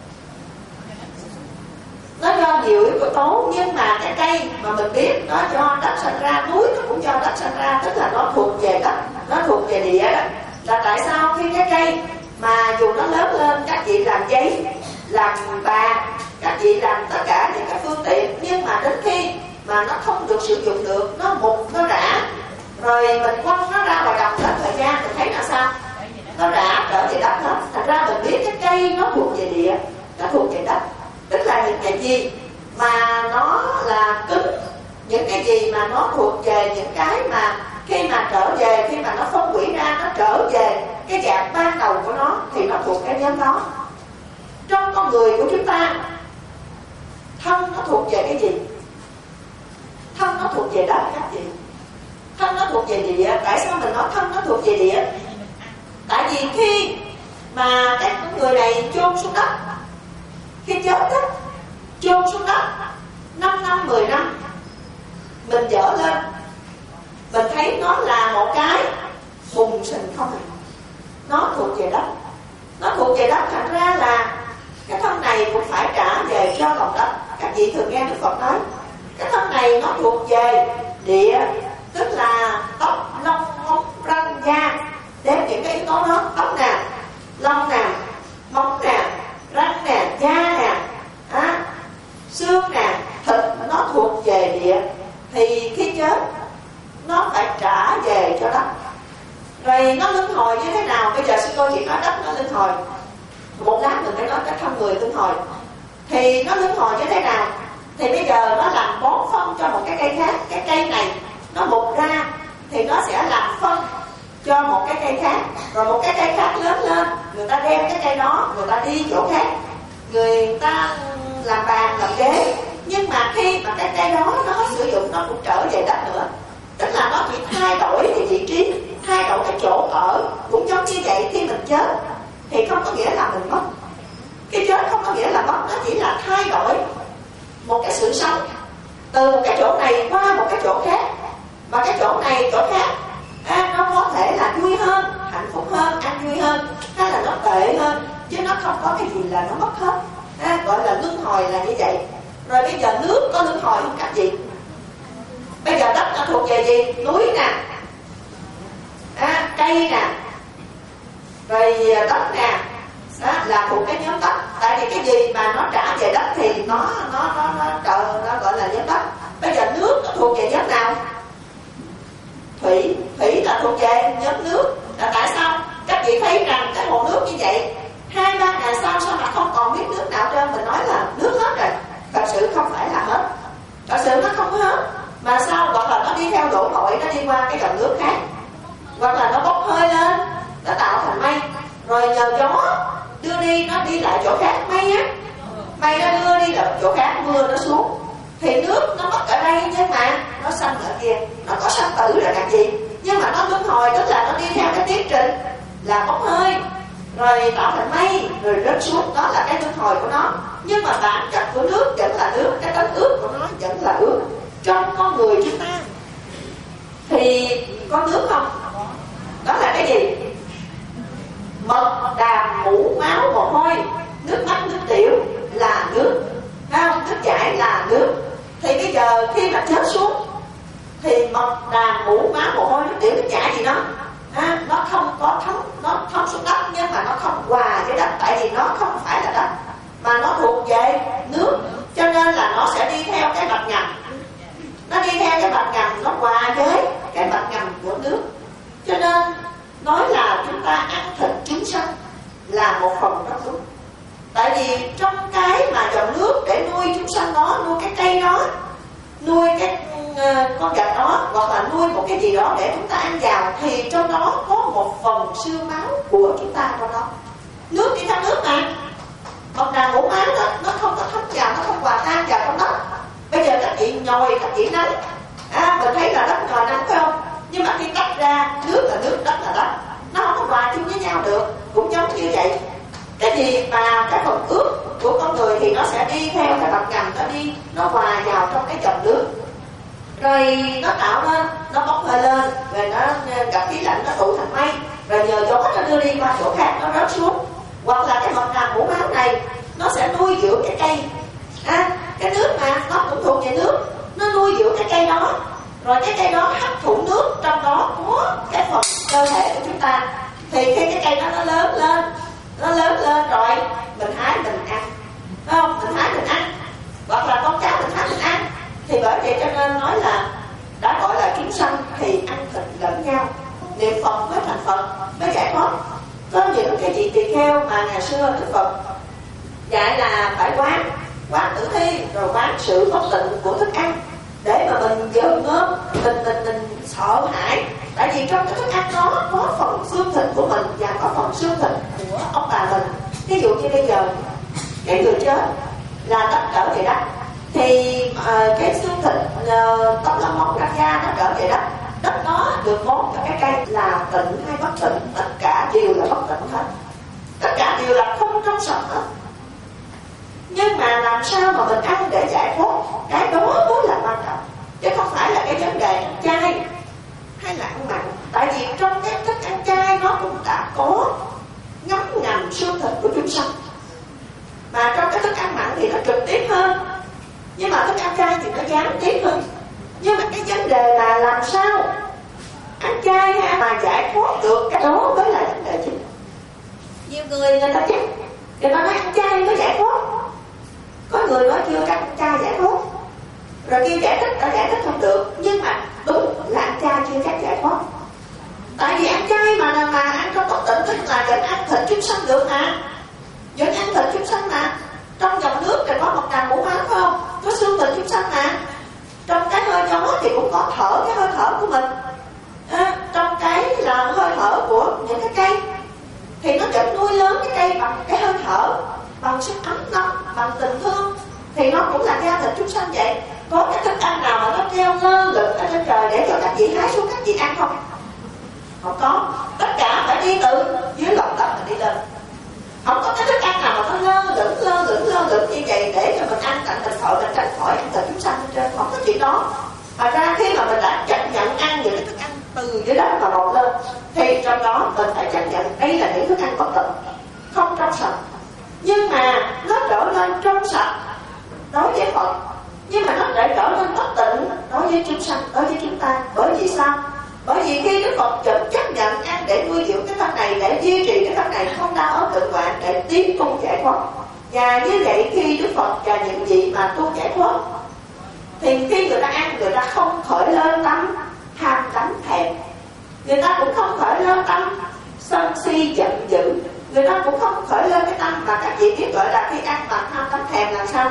Nó do nhiều yếu tố, nhưng mà cái cây mà mình biết nó do đất sinh ra, núi nó cũng do đất sinh ra, tức là nó thuộc về đất, nó thuộc về địa đó. Là tại sao khi cái cây mà dù nó lớn lên, các chị làm giấy, làm bàn, các chị làm tất cả những cái phương tiện, nhưng mà đến khi mà nó không được sử dụng được, nó mục, nó rã, rồi mình quăng nó ra ngoài đồng đất thời gian, mình thấy là sao? Nó rã trở về đất hết. Thành ra mình biết cái cây nó thuộc về địa, nó thuộc về đất. Tức là những cái gì mà nó là cứng, những cái gì mà nó thuộc về những cái mà khi mà trở về, khi mà nó phân hủy ra, nó trở về cái dạng ban đầu của nó thì nó thuộc cái nhóm đó. Trong con người của chúng ta, thân nó thuộc về cái gì? Thân nó thuộc về đất các chị. Thân nó thuộc về địa. Tại sao mình nói thân nó thuộc về địa? Tại vì khi mà cái người này chôn xuống đất, khi chết đó, chôn xuống đất năm năm, mười năm, mình dở lên, mình thấy nó là một cái bùng sình không à. Nó thuộc về đất, nó thuộc về đất, thành ra là cái thân này cũng phải trả về cho lòng đất. Các chị thường nghe Đức Phật nói cái thân này nó thuộc về địa, tức là tóc, lông, móng, răng, da. Đem những cái yếu tố đó: tóc nè, lông nè, móng nè, răng nè, da nè, à, xương nè, thịt, nó thuộc về địa. Thì khi chết nó phải trả về cho đất. Rồi nó luân hồi như thế nào? Bây giờ sư cô chỉ nói đất nó luân hồi, một lát mình phải nói cái thân người luân hồi. Thì nó luân hồi như thế nào? Thì bây giờ nó làm bón phân cho một cái cây khác. Cái cây này nó mục ra thì nó sẽ làm phân cho một cái cây khác. Rồi một cái cây khác lớn lên, người ta đem cái cây đó, người ta đi chỗ khác, người ta làm bàn, làm ghế. Nhưng mà khi mà cái cây đó nó sử dụng, nó cũng trở về đất nữa. Tức là nó chỉ thay đổi cái vị trí, thay đổi cái chỗ ở. Cũng giống như vậy, khi mình chết thì không có nghĩa là mình mất. Cái chết không có nghĩa là mất, nó chỉ là thay đổi một cái sự sống từ một cái chỗ này qua một cái chỗ khác. Và cái chỗ này, chỗ khác à, nó có thể là vui hơn, hạnh phúc hơn, an vui hơn, hay là nó tệ hơn, chứ nó không có cái gì là nó mất hết. À, gọi là luân hồi là như vậy. Rồi bây giờ nước có luân hồi không các vị? Bây giờ đất nó thuộc về gì? Núi nè, à, cây nè, rồi đất nè, đó là thuộc cái nhóm đất. Tại vì cái gì mà nó trả về đất thì nó nó nó nó, nó, nó gọi là nhóm đất. Bây giờ nước nó thuộc về nhóm nào? Thủy. Thủy là thuộc về nhóm nước. Là tại sao? Các vị thấy rằng cái hồ nước như vậy hai ba ngày sau sao mà không còn biết nước nào trơn, mình nói là nước hết rồi. Thật sự không phải là hết, thật sự nó không hết. Mà sao? Hoặc là nó đi theo lỗ hội, nó đi qua cái dòng nước khác, hoặc là nó bốc hơi lên, nó tạo thành mây, rồi nhờ gió đưa đi, nó đi lại chỗ khác. Mây á, mây nó đưa đi lại chỗ khác, mưa nó xuống, thì nước nó mất ở đây nhưng mà nó sanh ở kia. Nó có sanh tử là làm gì, nhưng mà nó luân hồi, tức là nó đi theo cái tiến trình là bốc hơi, rồi tạo thành mây, rồi rớt xuống. Đó là cái luân hồi của nó. Nhưng mà bản chất của nước vẫn là nước, cái tánh ướt của nó vẫn là ướt. Trong con người chúng ta thì có nước không? Đó là cái gì? Mật, đàm, mũ, máu, mồ hôi, nước mắt, nước tiểu là nước, phải không? Nước chảy là nước. Thì bây giờ khi mà chết xuống thì mật, đàm, mũ, máu, mồ hôi, nước tiểu, nước chảy gì đó à, nó không có thấm, nó thấm xuống đất, nhưng mà nó không hòa với đất, tại vì nó không phải là đất mà nó thuộc về nước, cho nên là nó sẽ đi theo cái mạch ngầm. Nó đi theo cái mạch ngầm, nó hòa với cái mạch ngầm của nước. Cho nên nói là chúng ta ăn thịt chúng sanh là một phần rất đúng. Tại vì trong cái mà dòng nước để nuôi chúng sanh đó, nuôi cái cây đó, nuôi cái uh, con vật đó, hoặc là nuôi một cái gì đó để chúng ta ăn vào, thì trong đó có một phần xương máu của chúng ta trong đó. Nước đi theo nước mà, một đàn mũ máu đó, nó không có thấm vào, nó không hòa tan vào trong đất. Bây giờ các vị nhồi, các vị nắng à, mình thấy là đất nhồi nắng phải không? Nhưng mà khi tách ra, nước là nước, đất là đất, nó không có hòa chung với nhau được. Cũng giống như vậy, cái gì mà cái phần ướt của con người thì nó sẽ đi theo cái mạch ngầm, nó đi, nó hòa vào trong cái dòng nước, rồi nó tạo nên, nó bốc hơi lên, rồi nó gặp khí lạnh, nó tụ thành mây, rồi nhờ gió nó đưa đi qua chỗ khác, nó rớt xuống. Hoặc là cái mật ngầm của máu này nó sẽ nuôi dưỡng cái cây à, cái nước mà nó cũng thuộc về nước, nó nuôi dưỡng cái cây đó, rồi cái cây đó hấp thụ nước trong đó có cái phần cơ thể của chúng ta. Thì khi cái cây đó nó lớn lên, nó lớn lên rồi mình hái mình ăn, phải không? Mình hái mình ăn, hoặc là con cháu mình hái mình ăn. Thì bởi vậy cho nên nói là đã gọi là chúng sanh thì ăn thịt lẫn nhau, niệm Phật mới thành Phật, mới giải thoát. Có những cái vị tỳ kheo mà ngày xưa Đức Phật dạy là phải quán, quán tử thi, rồi quán sự bất tịnh của thức ăn, để mà mình dần ngớm, mình mình mình sợ hãi. Tại vì trong cái thức ăn đó có phần xương thịt của mình và có phần xương thịt của ông bà mình. Ví dụ như bây giờ cái người chết là đất trở về đất, thì uh, cái xương thịt uh, tóc lông móng răng da nó trở về đất. Đất đó được bón cho cái cây là tịnh hay bất tịnh, tất cả đều là bất tịnh hết, tất cả đều là không trong sạch hết. Nhưng mà làm sao mà mình ăn để giải thoát, cái đó mới là quan trọng, chứ không phải là cái vấn đề ăn chay hay là ăn mặn. Tại vì trong cái thức ăn chay nó cũng đã có ngấm ngầm xương thịt của chúng sanh, mà trong cái thức ăn mặn thì nó trực tiếp hơn, nhưng mà thức ăn chay thì nó gián tiếp hơn. Nhưng mà cái vấn đề là làm sao ăn chay hay mà giải thoát được, cái đó mới là vấn đề chính. Nhiều người người ta chắc người ta nói ăn chay mới giải thoát, có người nói chưa ăn chay giải thoát, rồi kia giải thích đã giải thích không được. Nhưng mà đúng là ăn chay chưa chắc giải thoát. Tại vì ăn chay mà mà ăn trong bất tịnh, tức là vẫn ăn thịt chúng sanh được mà, vẫn ăn thịt chúng sanh mà. Trong dòng nước thì có một đàn mũ máu phải không? Có xương thịt chúng sanh mà. Trong cái hơi gió thì cũng có thở, cái hơi thở của mình à, trong cái là hơi thở của những cái cây, thì nó vẫn nuôi lớn cái cây bằng cái hơi thở, bằng sức ấm nóng, bằng tình thương. Thì nó cũng là da thịt chúng sanh vậy. Có cái thức ăn nào mà nó treo lơ lửng ở trên trời để cho các vị hái xuống các vị ăn không? Không có. Tất cả phải đi từ dưới lòng đất mà đi lên. Không có cái thức ăn nào mà nó lơ lửng lơ lửng lơ lửng như vậy để cho mình ăn cạnh mình khỏi mình tránh khỏi ăn thịt chúng sanh trên, không có chuyện đó. Mà ra khi mà mình đã chấp nhận ăn những cái thức ăn từ dưới đất mà mọc lên, thì trong đó mình phải chấp nhận đây là những thức ăn bất tịnh, không trong sạch, nhưng mà nó trở nên trong sạch đối với Phật, nhưng mà nó lại trở nên bất tịnh đối với chúng sanh, đối với chúng ta. Bởi vì sao? Bởi vì khi Đức Phật chậm chấp nhận ăn để nuôi dưỡng cái thân này, để duy trì cái thân này không đau ốm bệnh hoạn, để tiến tu giải thoát. Và như vậy khi Đức Phật và những vị mà tu giải thoát, thì khi người ta ăn, người ta không khởi lên tâm tham đắm thèm, người ta cũng không khởi lên tâm sân si giận dữ, người ta cũng không khởi lên cái tâm mà các vị biết gọi là khi ăn mà tham đắm thèm là sao?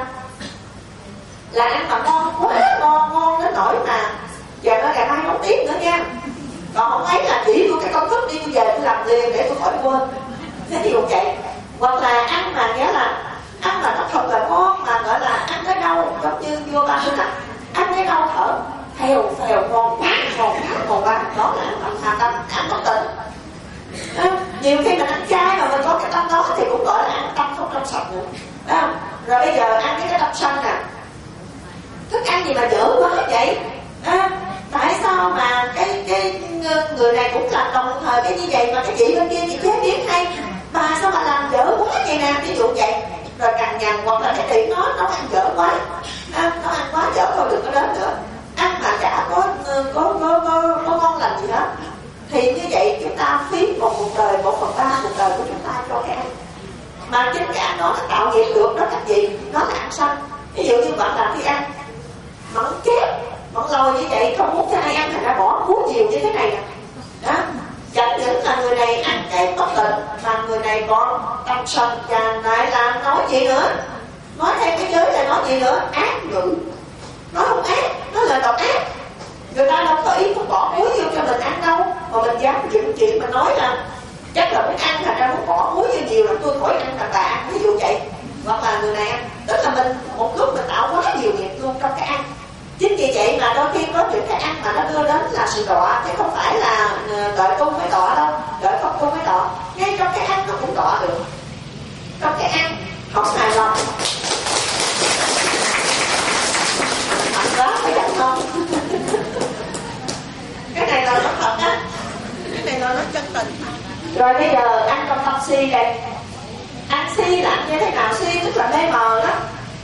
Là ăn mà ngon quá, ngon ngon đến nỗi mà giờ nó ngày mai không tiếp nữa nha. Còn không ấy là chỉ của cái công thức đi về tôi làm liền để tôi khỏi quên. Thế thì cũng vậy. Hoặc là ăn mà nghĩa là ăn mà nó thật là ngon, mà gọi là ăn tới đâu giống như vua Ba Tư Nặc, ăn tới đâu thở phèo phèo ngon quá ngon quá ngon quá, đó là ăn tham tâm, ăn bất tịnh. À, nhiều khi mình ăn chay mà mình có cái tâm đó thì cũng gọi là ăn tâm không trong sạch nữa. À, rồi bây giờ ăn cái cái tâm sân nè, thức ăn gì mà dở quá vậy? À, tại sao mà cái cái người này cũng làm đồng thời cái như vậy mà cái chị bên kia chị chế biến hay, bà sao mà làm dở quá vậy nè, ví dụ vậy. Rồi càng nhằn, hoặc là cái chị nó nó ăn dở quá, à, nó ăn quá dở thôi đừng có đến nữa, ăn mà chả có có có có, có ngon lành gì hết. Thì như vậy chúng ta phí một cuộc đời, một phần ba cuộc đời của chúng ta cho cái ăn. Mà chính cái ăn đó nó tạo nghiệp được đó các vị, nó là ăn sanh. Ví dụ như bạn làm khi ăn mẫn chép, mẫn lòi như vậy, không muốn cho ai ăn thành ra bỏ muối nhiều như thế này nè. Đó, chẳng những là người này ăn cái bất tịnh mà người này còn tâm sân và lại làm nói gì nữa, nói theo cái giới là nói gì nữa, ác ngữ, nói không ác, nói lời độc ác. Người ta đâu có ý muốn bỏ muối vô cho mình ăn đâu, mà mình dám dựng chuyện mình nói là chắc là muốn ăn thành ra muốn bỏ muối vô nhiều là tôi khỏi ăn là bà ăn, ví dụ vậy. Hoặc là người này ăn, tức là mình một lúc mình tạo quá nhiều nghiệp luôn trong cái ăn. Chính vì vậy mà đôi khi có những cái ăn mà nó đưa đến là sự đọa, chứ không phải là đợi tu mới đọa đâu, đợi không tu mới đọa. Ngay trong cái ăn nó cũng đọa được. Trong cái ăn không hài lòng, thật đó phải dặn không? Cái này là nó thật á, cái này là nó chân tình. Rồi bây giờ ăn trong tâm si đây. Ăn si là ăn như thế nào? Si tức là mê mờ đó.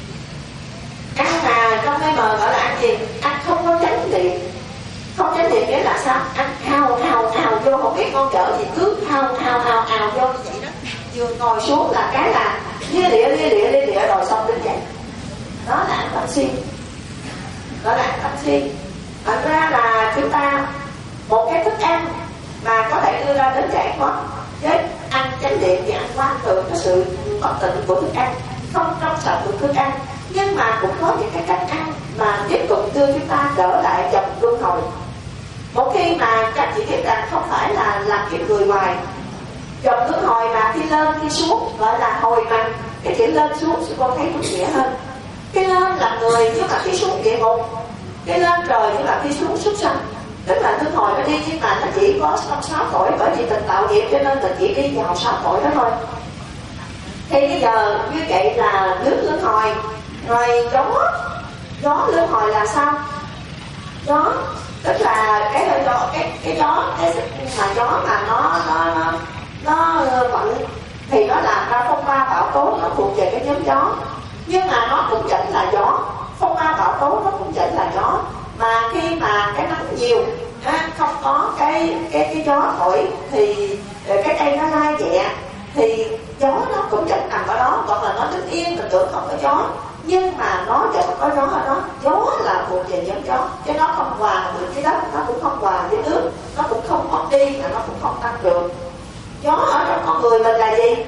Ăn mà trong mê mờ gọi là ăn gì? Ăn không có chánh niệm. Không chánh niệm nghĩa là sao? Ăn hào hào hào vô, không biết ngon dở gì, cứ hào hào hào hào vô như vậy đó. Vừa ngồi xuống là cái là lia lịa lia lịa lia lịa rồi xong đứng dậy. Đó là ăn tâm si. Đó là ăn tâm si. Thật ra là chúng ta một cái thức ăn mà có thể đưa ra đến giải thoát với ăn chánh niệm và ăn quan tưởng cái sự bất tịnh của thức ăn, không trong sạch của thức ăn, nhưng mà cũng có những cái cách ăn mà tiếp tục đưa chúng ta trở lại dòng luân hồi. Một khi mà các chị biết rằng không phải là làm kiếp người ngoài, dòng luân hồi mà khi lên khi xuống gọi là hồi mà cái chữ lên xuống thì con thấy đúng nghĩa hơn. Cái lên là người nhưng mà khi xuống địa ngục, cái lên trời nhưng mà khi xuống súc sanh. Tức là luân hồi nó đi nhưng mà nó chỉ có trong sáu cõi, bởi vì mình tạo nghiệp cho nên mình chỉ đi vào sáu cõi đó thôi. Thì bây giờ như vậy là nước luân hồi. Rồi gió, gió luân hồi là sao? Gió tức là cái hơi gió, cái cái gió, cái mà gió mà nó nó nó, nó vận thì nó làm ra phong ba bão tố, nó thuộc về cái nhóm gió. Nhưng mà nó cũng vẫn là gió, phong ba bão tố nó cũng vẫn là gió. Mà khi mà cái nắng nhiều, không có cái cái cái gió thổi thì cái cây nó lai nhẹ thì gió nó cũng vẫn nằm ở đó, hoặc là nó đứng yên mình tưởng không có gió, nhưng mà nó vẫn có gió ở đó. Gió là một về giống gió, chứ nó không hòa với cái đất, nó cũng không hòa với nước, nó cũng không mất đi mà nó cũng không tăng được. Gió ở trong con người mình là gì?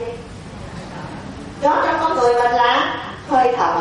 Gió trong con người mình là hơi thở.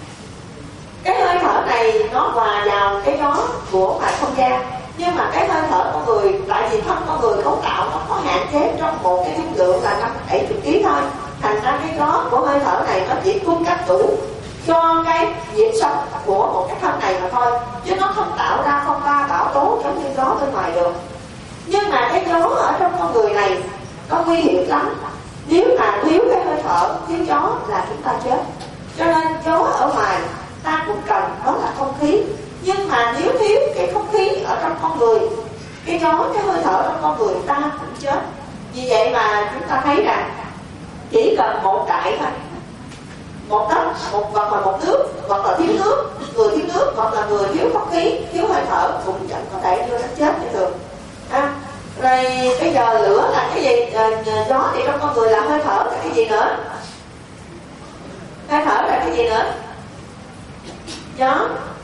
Cái hơi thở này nó hòa vào cái gió của ngoài không gian. Nhưng mà cái hơi thở con người, tại vì thân con người cấu tạo nó có hạn chế trong một cái dung lượng là năm bảy mươi ký thôi. Thành ra cái gió của hơi thở này nó chỉ cung cấp đủ cho cái nhịp sống của một cái thân này mà thôi, chứ nó không tạo ra phong ba bão tố giống như gió bên ngoài được. Nhưng mà cái gió ở trong con người này nó nguy hiểm lắm. Nếu mà thiếu cái hơi thở, thiếu gió là chúng ta chết. Cho nên gió ở ngoài ta cũng cần, đó là không khí. Nhưng mà nếu thiếu cái không khí ở trong con người, cái gió, cái hơi thở trong con người, ta cũng chết. Vì vậy mà chúng ta thấy rằng chỉ cần một đại thôi, một đất, một hoặc là một nước, hoặc là thiếu nước, người thiếu nước, hoặc là người thiếu không khí, thiếu hơi thở cũng chẳng có thể đưa đến chết như thường. À, rồi bây giờ lửa là cái gì? À, gió thì trong con người là hơi thở là cái gì nữa? Hơi thở là cái gì nữa? Gió.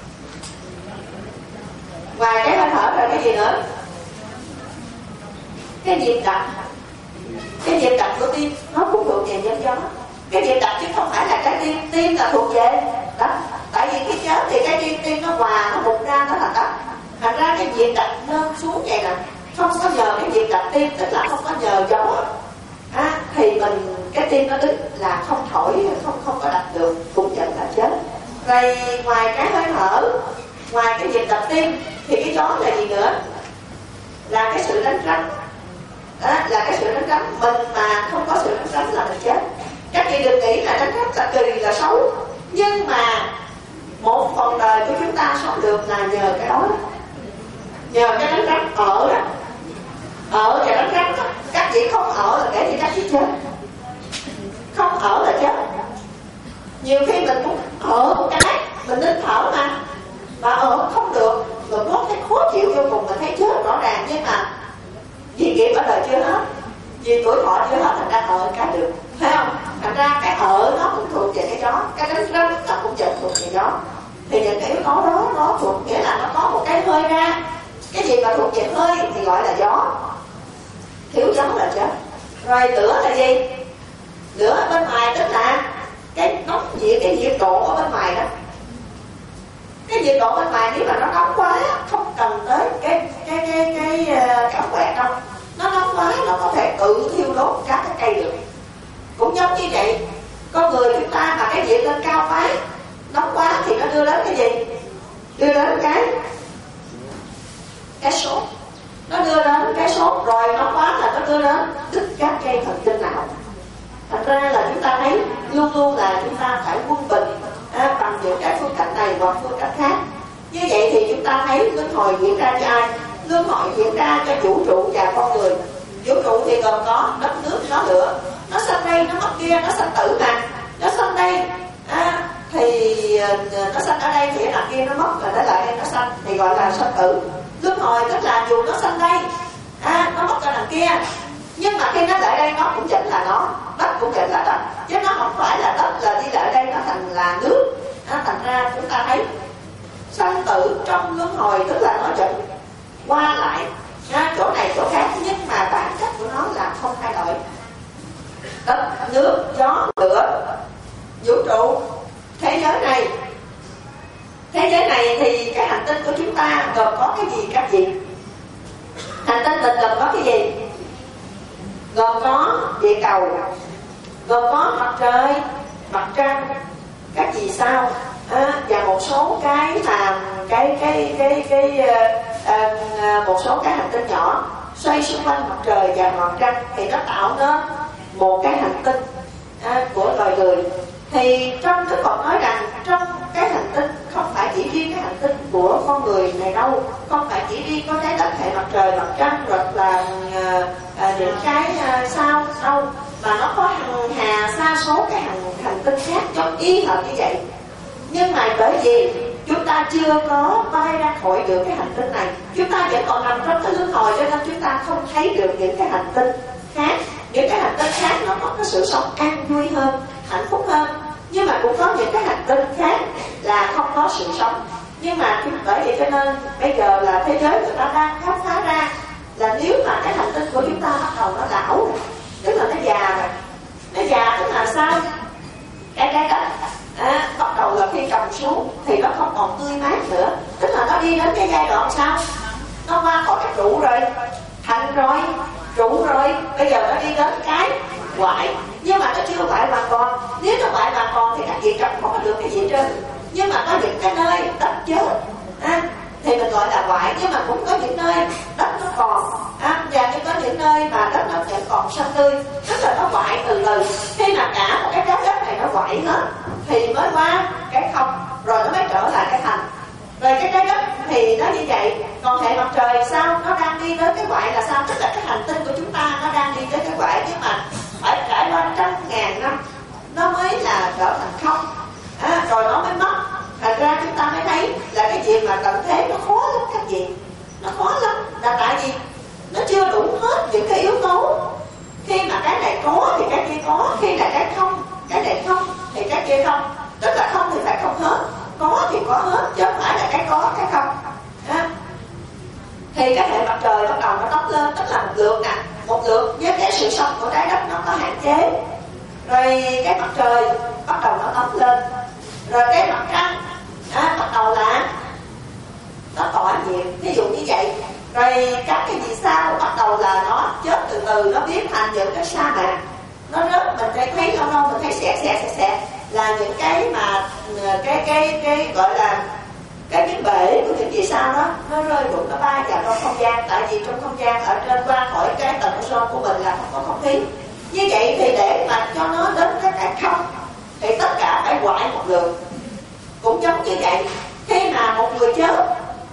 Ngoài cái hơi thở là cái gì nữa? Cái nhịp đập. Cái nhịp đập của tim nó cũng thuộc về giống gió. Cái nhịp đập chứ không phải là cái tim. Tim là thuộc về đất. Tại vì cái chết thì cái tim tim nó hòa, nó bục ra, nó là đất. Thành ra cái nhịp đập lên xuống vậy nè, không có nhờ cái nhịp đập tim, tức là không có nhờ gió. À, thì mình cái tim nó đứng là không thổi, không không có đập được, cũng chẳng là chết. Rồi ngoài cái hơi thở, ngoài cái nhịp đập tim thì cái gió là gì nữa? Là cái sự đánh trống. Đó, là cái sự đánh trống. Mình mà không có sự đánh trống là mình chết. Các chị đừng nghĩ là đánh trống là kỳ là xấu. Nhưng mà một phần đời của chúng ta sống được là nhờ cái đó. Nhờ cái đánh trống ở đó. Ở và đánh trống đó. Các chị không ở là kể thì các chị chết. Không ở là chết. Nhiều khi mình cũng ở một cái, mình nên thở mà, mà ở không được, rồi có thấy khó chịu vô cùng, mình thấy chết rõ ràng. Nhưng mà vì nghiệp ở đời chưa hết, vì tuổi thọ chưa hết, thành ra ở cái được, phải không? Thành ra cái ở nó cũng thuộc về cái gió, cái đánh rắn là cũng chẳng thuộc về gió. Thì những cái yếu tố đó nó thuộc, nghĩa là nó có một cái hơi ra. Cái gì mà thuộc về hơi thì gọi là gió, thiếu gió là chết. Rồi lửa là gì? Lửa ở bên ngoài tức là cái nóng nhiệt, cái nhiệt độ ở bên ngoài đó. Cái nhiệt độ bên ngoài nếu mà nó nóng quá, không cần tới cái cái cái cái, cái cảm quẹt đâu. Nó nóng quá nó có thể tự thiêu đốt các cái cây được. Cũng giống như vậy, con người chúng ta mà cái nhiệt lên cao quá, nóng quá thì nó đưa đến cái gì? Đưa đến cái cái sốt. Nó đưa đến cái sốt, rồi nóng quá là nó đưa đến đứt các cây thần kinh não. Thật ra là chúng ta thấy luôn luôn là chúng ta phải quân bình à, bằng những cái phương cách này hoặc phương cách khác. Như vậy thì chúng ta thấy luân hồi diễn ra cho ai? Luân hồi diễn ra cho vũ trụ và con người. Vũ trụ thì gồm có đất nước, nó lửa. Nó sanh đây, nó mất kia, nó sanh tử mà. Nó sanh đây à, thì nó sanh ở đây thì là kia nó mất, rồi nó lại đây nó sanh thì gọi là sanh tử. Luân hồi tức là dù nó sanh đây à, nó mất ở đằng kia, nhưng mà khi nó lại đây nó cũng chỉnh là nó, đất cũng chỉnh là đất, chứ nó không phải là đất là đi lại đây nó thành là nước. À, thành ra chúng ta thấy sanh tử trong luân hồi tức là nó chỉnh qua lại à, chỗ này chỗ khác, nhưng mà bản chất của nó là không thay đổi. Đất, nước, gió, lửa, vũ trụ, thế giới này. Thế giới này thì cái hành tinh của chúng ta gồm có cái gì các vị? Hành tinh mình gồm có cái gì? Gồm có địa cầu, gồm có mặt trời, mặt trăng, các vì sao à, và một số cái mà cái cái cái cái, cái à, à, một số cái hành tinh nhỏ xoay xung quanh mặt trời và mặt trăng thì nó tạo nên một cái hành tinh à, của loài người. Thì trong Đức Phật nói rằng trong cái hành tinh không phải chỉ riêng cái hành tinh của con người này đâu, không phải chỉ riêng có trái đất, hệ mặt trời, mặt trăng, hoặc là à, à, những cái à, sao đâu, mà nó có hàng hà sa số cái hành, hành tinh khác trong y hệt như vậy. Nhưng mà bởi vì chúng ta chưa có bay ra khỏi được cái hành tinh này, chúng ta vẫn còn nằm trong cái luân hồi, cho nên chúng ta không thấy được những cái hành tinh khác. Những cái hành tinh khác nó có cái sự sống an vui hơn, hạnh phúc hơn. Nhưng mà cũng có những cái hành tinh khác là không có sự sống. Nhưng mà bởi vì cho nên bây giờ là thế giới người ta đang khám phá ra là nếu mà cái hành tinh của chúng ta bắt đầu nó lão rồi, tức là nó già rồi. Nó già tức là sao? Cái trái đất à, bắt đầu là khi trồng xuống thì nó không còn tươi mát nữa, tức là nó đi đến cái giai đoạn sao? Nó qua khỏi cái trụ rồi, thành rồi, trụ rồi, bây giờ nó đi đến cái hoại. Nhưng mà nó chưa hoại hoàn toàn. Nếu nó hoại hoàn toàn thì các vị trồng không có được cái gì trên. Nhưng mà có những cái nơi đất chết à, thì mình gọi là hoại. Nhưng mà cũng có những nơi đất nó còn à, và có những những nơi mà đất nó vẫn còn xanh tươi, tức là nó hoại từ từ. Khi mà cả một cái trái đất này nó hoại hết thì mới qua cái không, rồi nó mới trở lại cái thành. Rồi cái trái đất thì nó như vậy. Còn hệ mặt trời sao? Nó đang đi tới cái hoại là sao? Tức là cái hành tinh của chúng ta nó đang đi tới cái hoại, nhưng mà phải trải qua trăm ngàn năm nó mới là trở thành không, à, rồi nó mới mất. Thành ra chúng ta mới thấy là cái chuyện mà tận thế nó khó lắm các vị. Nó khó lắm là tại vì nó chưa đủ hết những cái yếu tố. Khi mà cái này có thì cái kia có, khi là cái không, cái này không thì cái kia không. Tức là không thì phải không hết, có thì có hết, chứ không phải là cái có cái không, à. Thì cái hệ mặt trời bắt đầu nó tốc lên, tức là một lượt nè, một lượt với cái sự sống của trái đất nó có hạn chế. Rồi cái mặt trời bắt đầu nó tốc lên, rồi cái mặt trăng à, bắt đầu là nó tỏa nhiệt, ví dụ như vậy. Rồi các cái vì sao bắt đầu là nó chết từ từ, nó biến thành những cái sa mạc, nó rớt. Mình thấy thấy lâu lâu mình thấy xẹt xẹt xẹt xẹt là những cái mà cái cái cái gọi là cái cái bể của những vì sao đó nó rơi đụng, nó bay vào trong không gian. Tại vì trong không gian ở trên qua khỏi cái tầng ozone của mình là không có không khí. Như vậy thì để mà cho nó đến cái cảnh không thì tất cả phải hoại một lượt. Cũng giống như vậy, khi mà một người chết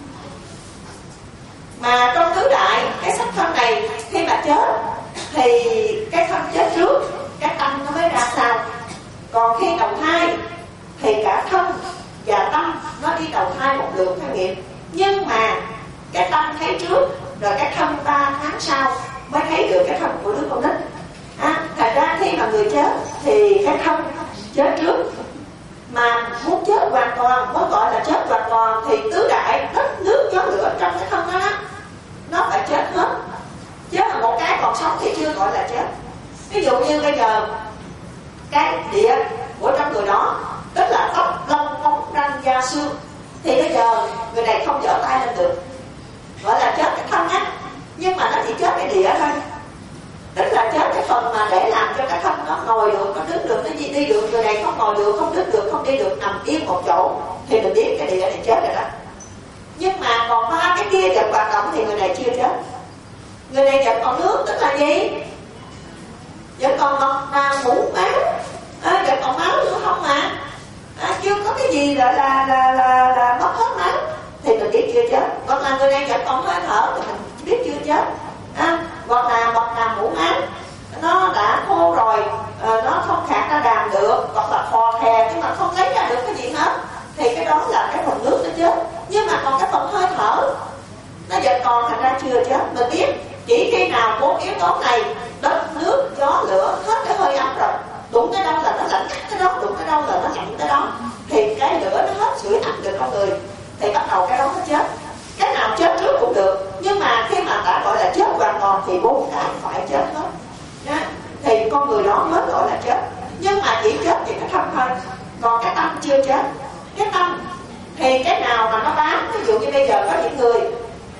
mà trong tứ đại cái sắc thân này khi mà chết thì cái thân chết trước, cái tâm nó mới ra sau. Còn khi đầu thai thì cả thân và tâm nó đi đầu thai một lượt theo nghiệp. Nhưng mà cái tâm thấy trước, rồi cái thân ba tháng sau mới thấy được cái thân của đứa con nít. À, thật ra khi mà người chết thì cái thân chết trước. Mà muốn chết hoàn toàn, muốn gọi là chết hoàn toàn thì tứ đại đất nước gió lửa trong cái thân đó, đó nó phải chết hết. Chứ mà một cái còn sống thì chưa gọi là chết. Ví dụ như bây giờ cái địa của trong người đó, tức là tóc, lông, móng, răng, da, xương, thì bây giờ người này không giở tay lên được, gọi là chết cái thân á. Nhưng mà nó chỉ chết cái địa thôi, tức là chết cái phần mà để làm cho cái thân nó ngồi được, nó đứng được, nó đi, đi được. Người này không ngồi được, không đứng được, không đi được, nằm yên một chỗ thì mình biết cái địa này chết rồi đó. Nhưng mà còn ba cái kia vẫn hoạt động thì người này chưa chết. Người này vẫn còn nước, tức là gì? Vẫn còn ngọt là mũ máu, à, vẫn còn máu nữa không mà, à, chưa có cái gì gọi là là là là mất hết máu thì mình biết chưa chết. Hoặc là người này vẫn còn hơi thở thì mình biết chưa chết, à, hoặc là hoặc là mũ máu nó đã khô rồi, à, nó không khạc ra đàm được, hoặc là khò khè nhưng mà không lấy ra được cái gì hết thì cái đó là cái phần nước nó chết. Nhưng mà còn cái phần hơi thở nó vẫn còn, thành ra chưa chết. Mình biết chỉ khi nào bốn yếu tố này, đất, nước, gió, lửa hết cái hơi ấm rồi, đụng cái đâu là nó lạnh cái đó, đụng cái đâu là nó lạnh cái đó, thì cái lửa nó hết sưởi ấm được con người thì bắt đầu cái đó nó chết. Cái nào chết trước cũng được, nhưng mà khi mà đã gọi là chết hoàn toàn thì bốn cái phải chết hết nha. Thì con người đó mới gọi là chết. Nhưng mà chỉ chết thì cái thân thôi, còn cái tâm chưa chết. Cái tâm thì cái nào mà nó bám, ví dụ như bây giờ có những người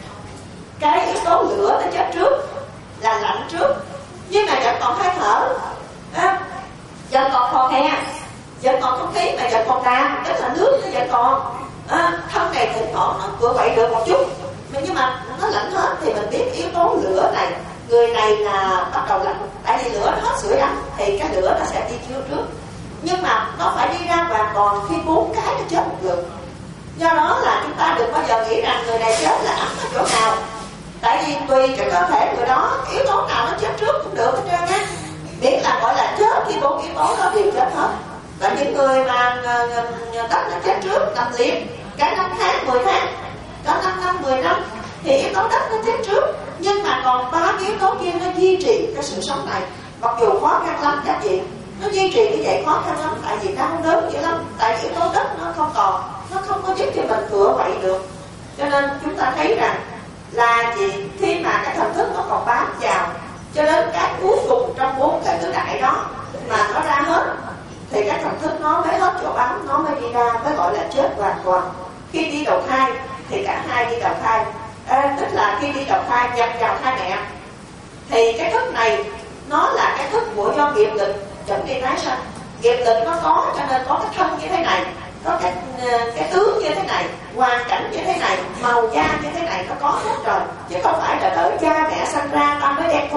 cái yếu tố lửa nó chết trước, là lạnh trước, nhưng mà vẫn còn hơi thở, à, vẫn còn khò khe, vẫn còn không khí, mà vẫn còn đàm, tức là nước nó vẫn còn, à, thân này thỉnh thoảng nó cửa quậy được một chút, nhưng mà nó lạnh hết thì mình biết yếu tố lửa này, người này là bắt đầu lạnh. Tại vì lửa nó hết sưởi ấm thì cái lửa nó sẽ đi trước trước, nhưng mà nó phải đi ra hoàn toàn khi bốn cái nó chết một lượt. Do đó là chúng ta đừng bao giờ nghĩ rằng người này chết là ấm ở chỗ nào. Tại vì tùy cái cơ thể người đó, yếu tố nào nó chết trước cũng được hết trơn á. Miễn là gọi là chết thì bốn yếu tố nó đều chết hết. Và những người mà đất nó chết trước, nằm liệt cả năm tháng, mười tháng, cả năm năm, mười năm thì yếu tố đất nó chết trước. Nhưng mà còn ba yếu tố kia nó duy trì cái sự sống này. Mặc dù khó khăn lắm các chị, nó duy trì như vậy khó khăn lắm. Tại vì đau đớn dữ lắm. Tại vì yếu tố đất nó không còn, nó không có giúp cho mình cửa quậy được. Cho nên chúng ta thấy rằng là gì, khi mà cái thần thức nó còn bám vào cho đến cái cuối cùng trong bốn cái tứ đại đó mà nó ra hết thì cái thần thức nó mới hết chỗ bám, nó mới đi ra, mới gọi là chết hoàn toàn. Khi đi đầu thai thì cả hai đi đầu thai, à, tức là khi đi đầu thai nhập vào thai mẹ thì cái thức này nó là cái thức của do nghiệp lực dẫn đi tái sanh. Nghiệp lực nó có cho nên có cái thân như thế này, có cái cái tướng như thế này, hoàn cảnh như thế này, màu da như thế này, nó có hết rồi, chứ không phải là đợi cha mẹ sanh ra ta mới đem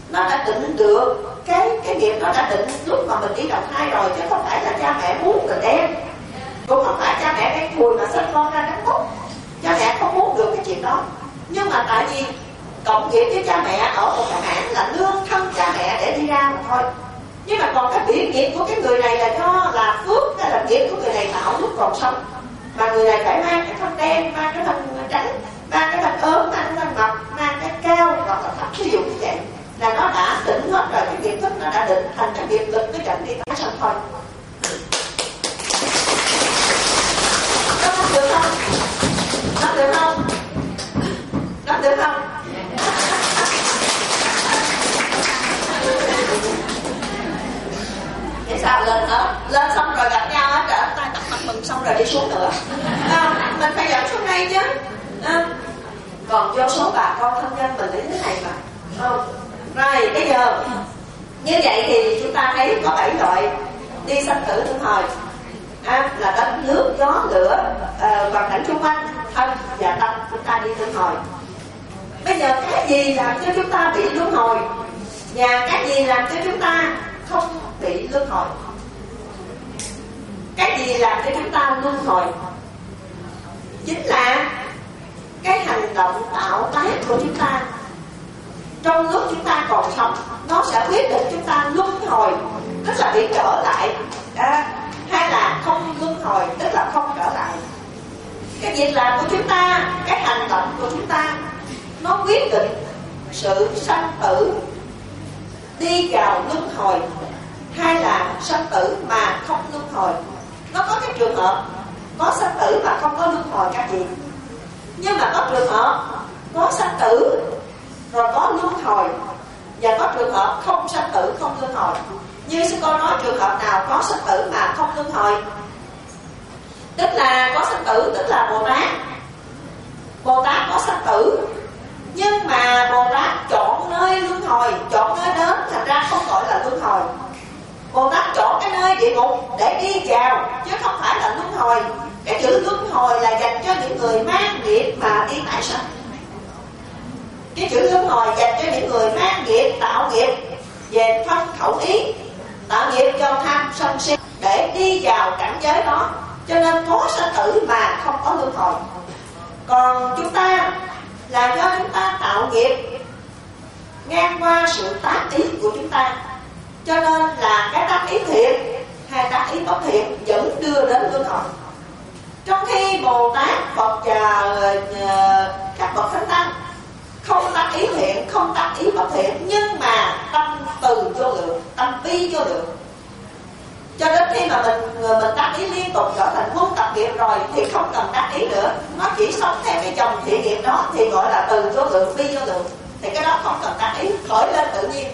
nó đã định được cái cái nghiệp, nó đã định lúc mà mình đi đầu thai rồi, chứ không phải là cha mẹ muốn mình đem, cũng không phải cha mẹ cái thùi mà sinh con ra cắn cốt. Cha mẹ không muốn được cái chuyện đó, nhưng mà tại vì cộng nghiệp với cha mẹ ở một cái hãng là lương thân cha mẹ để đi ra mà thôi. Nhưng mà còn cái biểu nghiệp của cái người này là do là phước, cái là nghiệp của người này tạo lúc còn sống, mà người này phải mang cái thân đen, mang cái thân trắng, mang cái thân ốm, mang cái thân mập, mang cái cao hoặc là thấp, ví dụ như vậy là nó đã định hết rồi, cái nghiệp thức nó đã định thành cái nghiệp lực cái trận đi tái sanh thôi. Nó được không? Nó được không? Nó được không? Vậy sao lên hả? Lên xong rồi gặp nhau á, trở tay tập mặt mừng xong rồi đi xuống nữa. À, mình phải dẫn xuống đây chứ. À, còn vô số bà con thân nhân mình đến thế này mà. À, rồi bây giờ như vậy thì chúng ta thấy có bảy loại đi sanh tử luân hồi. À, là đất nước, gió, lửa, uh, hoàn cảnh xung quanh, thân và tâm chúng ta đi luân hồi. Bây giờ cái gì làm cho chúng ta bị luân hồi và cái gì làm cho chúng ta không bị luân hồi? Cái gì làm cho chúng ta luân hồi? Chính là cái hành động tạo tác của chúng ta trong lúc chúng ta còn sống, nó sẽ quyết định chúng ta luân hồi, tức là bị trở lại, à, hay là không luân hồi, tức là không trở lại. Cái việc làm của chúng ta, cái hành động của chúng ta, nó quyết định sự sanh tử đi vào luân hồi hay là sanh tử mà không luân hồi. Nó có cái trường hợp có sanh tử mà không có luân hồi các vị, nhưng mà có trường hợp có sanh tử rồi có luân hồi, và có trường hợp không sanh tử không luân hồi. Như sư cô nói, trường hợp nào có sanh tử mà không luân hồi? Tức là có sanh tử, tức là Bồ Tát. Bồ Tát có sanh tử, nhưng mà Bồ Tát chọn nơi luân hồi, chọn nơi đến, thành ra không gọi là luân hồi. Bồ Tát chọn cái nơi địa ngục để đi vào, chứ không phải là luân hồi. Cái chữ luân hồi là dành cho những người mang nghiệp mà đi tái sanh. Cái chữ luân hồi dành cho những người mang nghiệp, tạo nghiệp về thân khẩu ý, tạo nghiệp cho tham sân si để đi vào cảnh giới đó, cho nên có sanh tử mà không có luân hồi. Còn chúng ta là do chúng ta tạo nghiệp ngang qua sự tác ý của chúng ta, cho nên là cái tác ý thiện hay tác ý bất thiện vẫn đưa đến luân hồi. Trong khi Bồ Tát, Phật và các bậc thánh tăng không tác ý thiện, không tác ý bất thiện, nhưng mà tâm từ vô lượng, tâm bi vô lượng, cho đến khi mà mình mình tác ý liên tục trở thành huân tập nghiệp rồi thì không cần tác ý nữa, nó chỉ sống theo cái dòng thiện nghiệp đó thì gọi là từ vô lượng, bi vô lượng, thì cái đó không cần tác ý, khởi lên tự nhiên.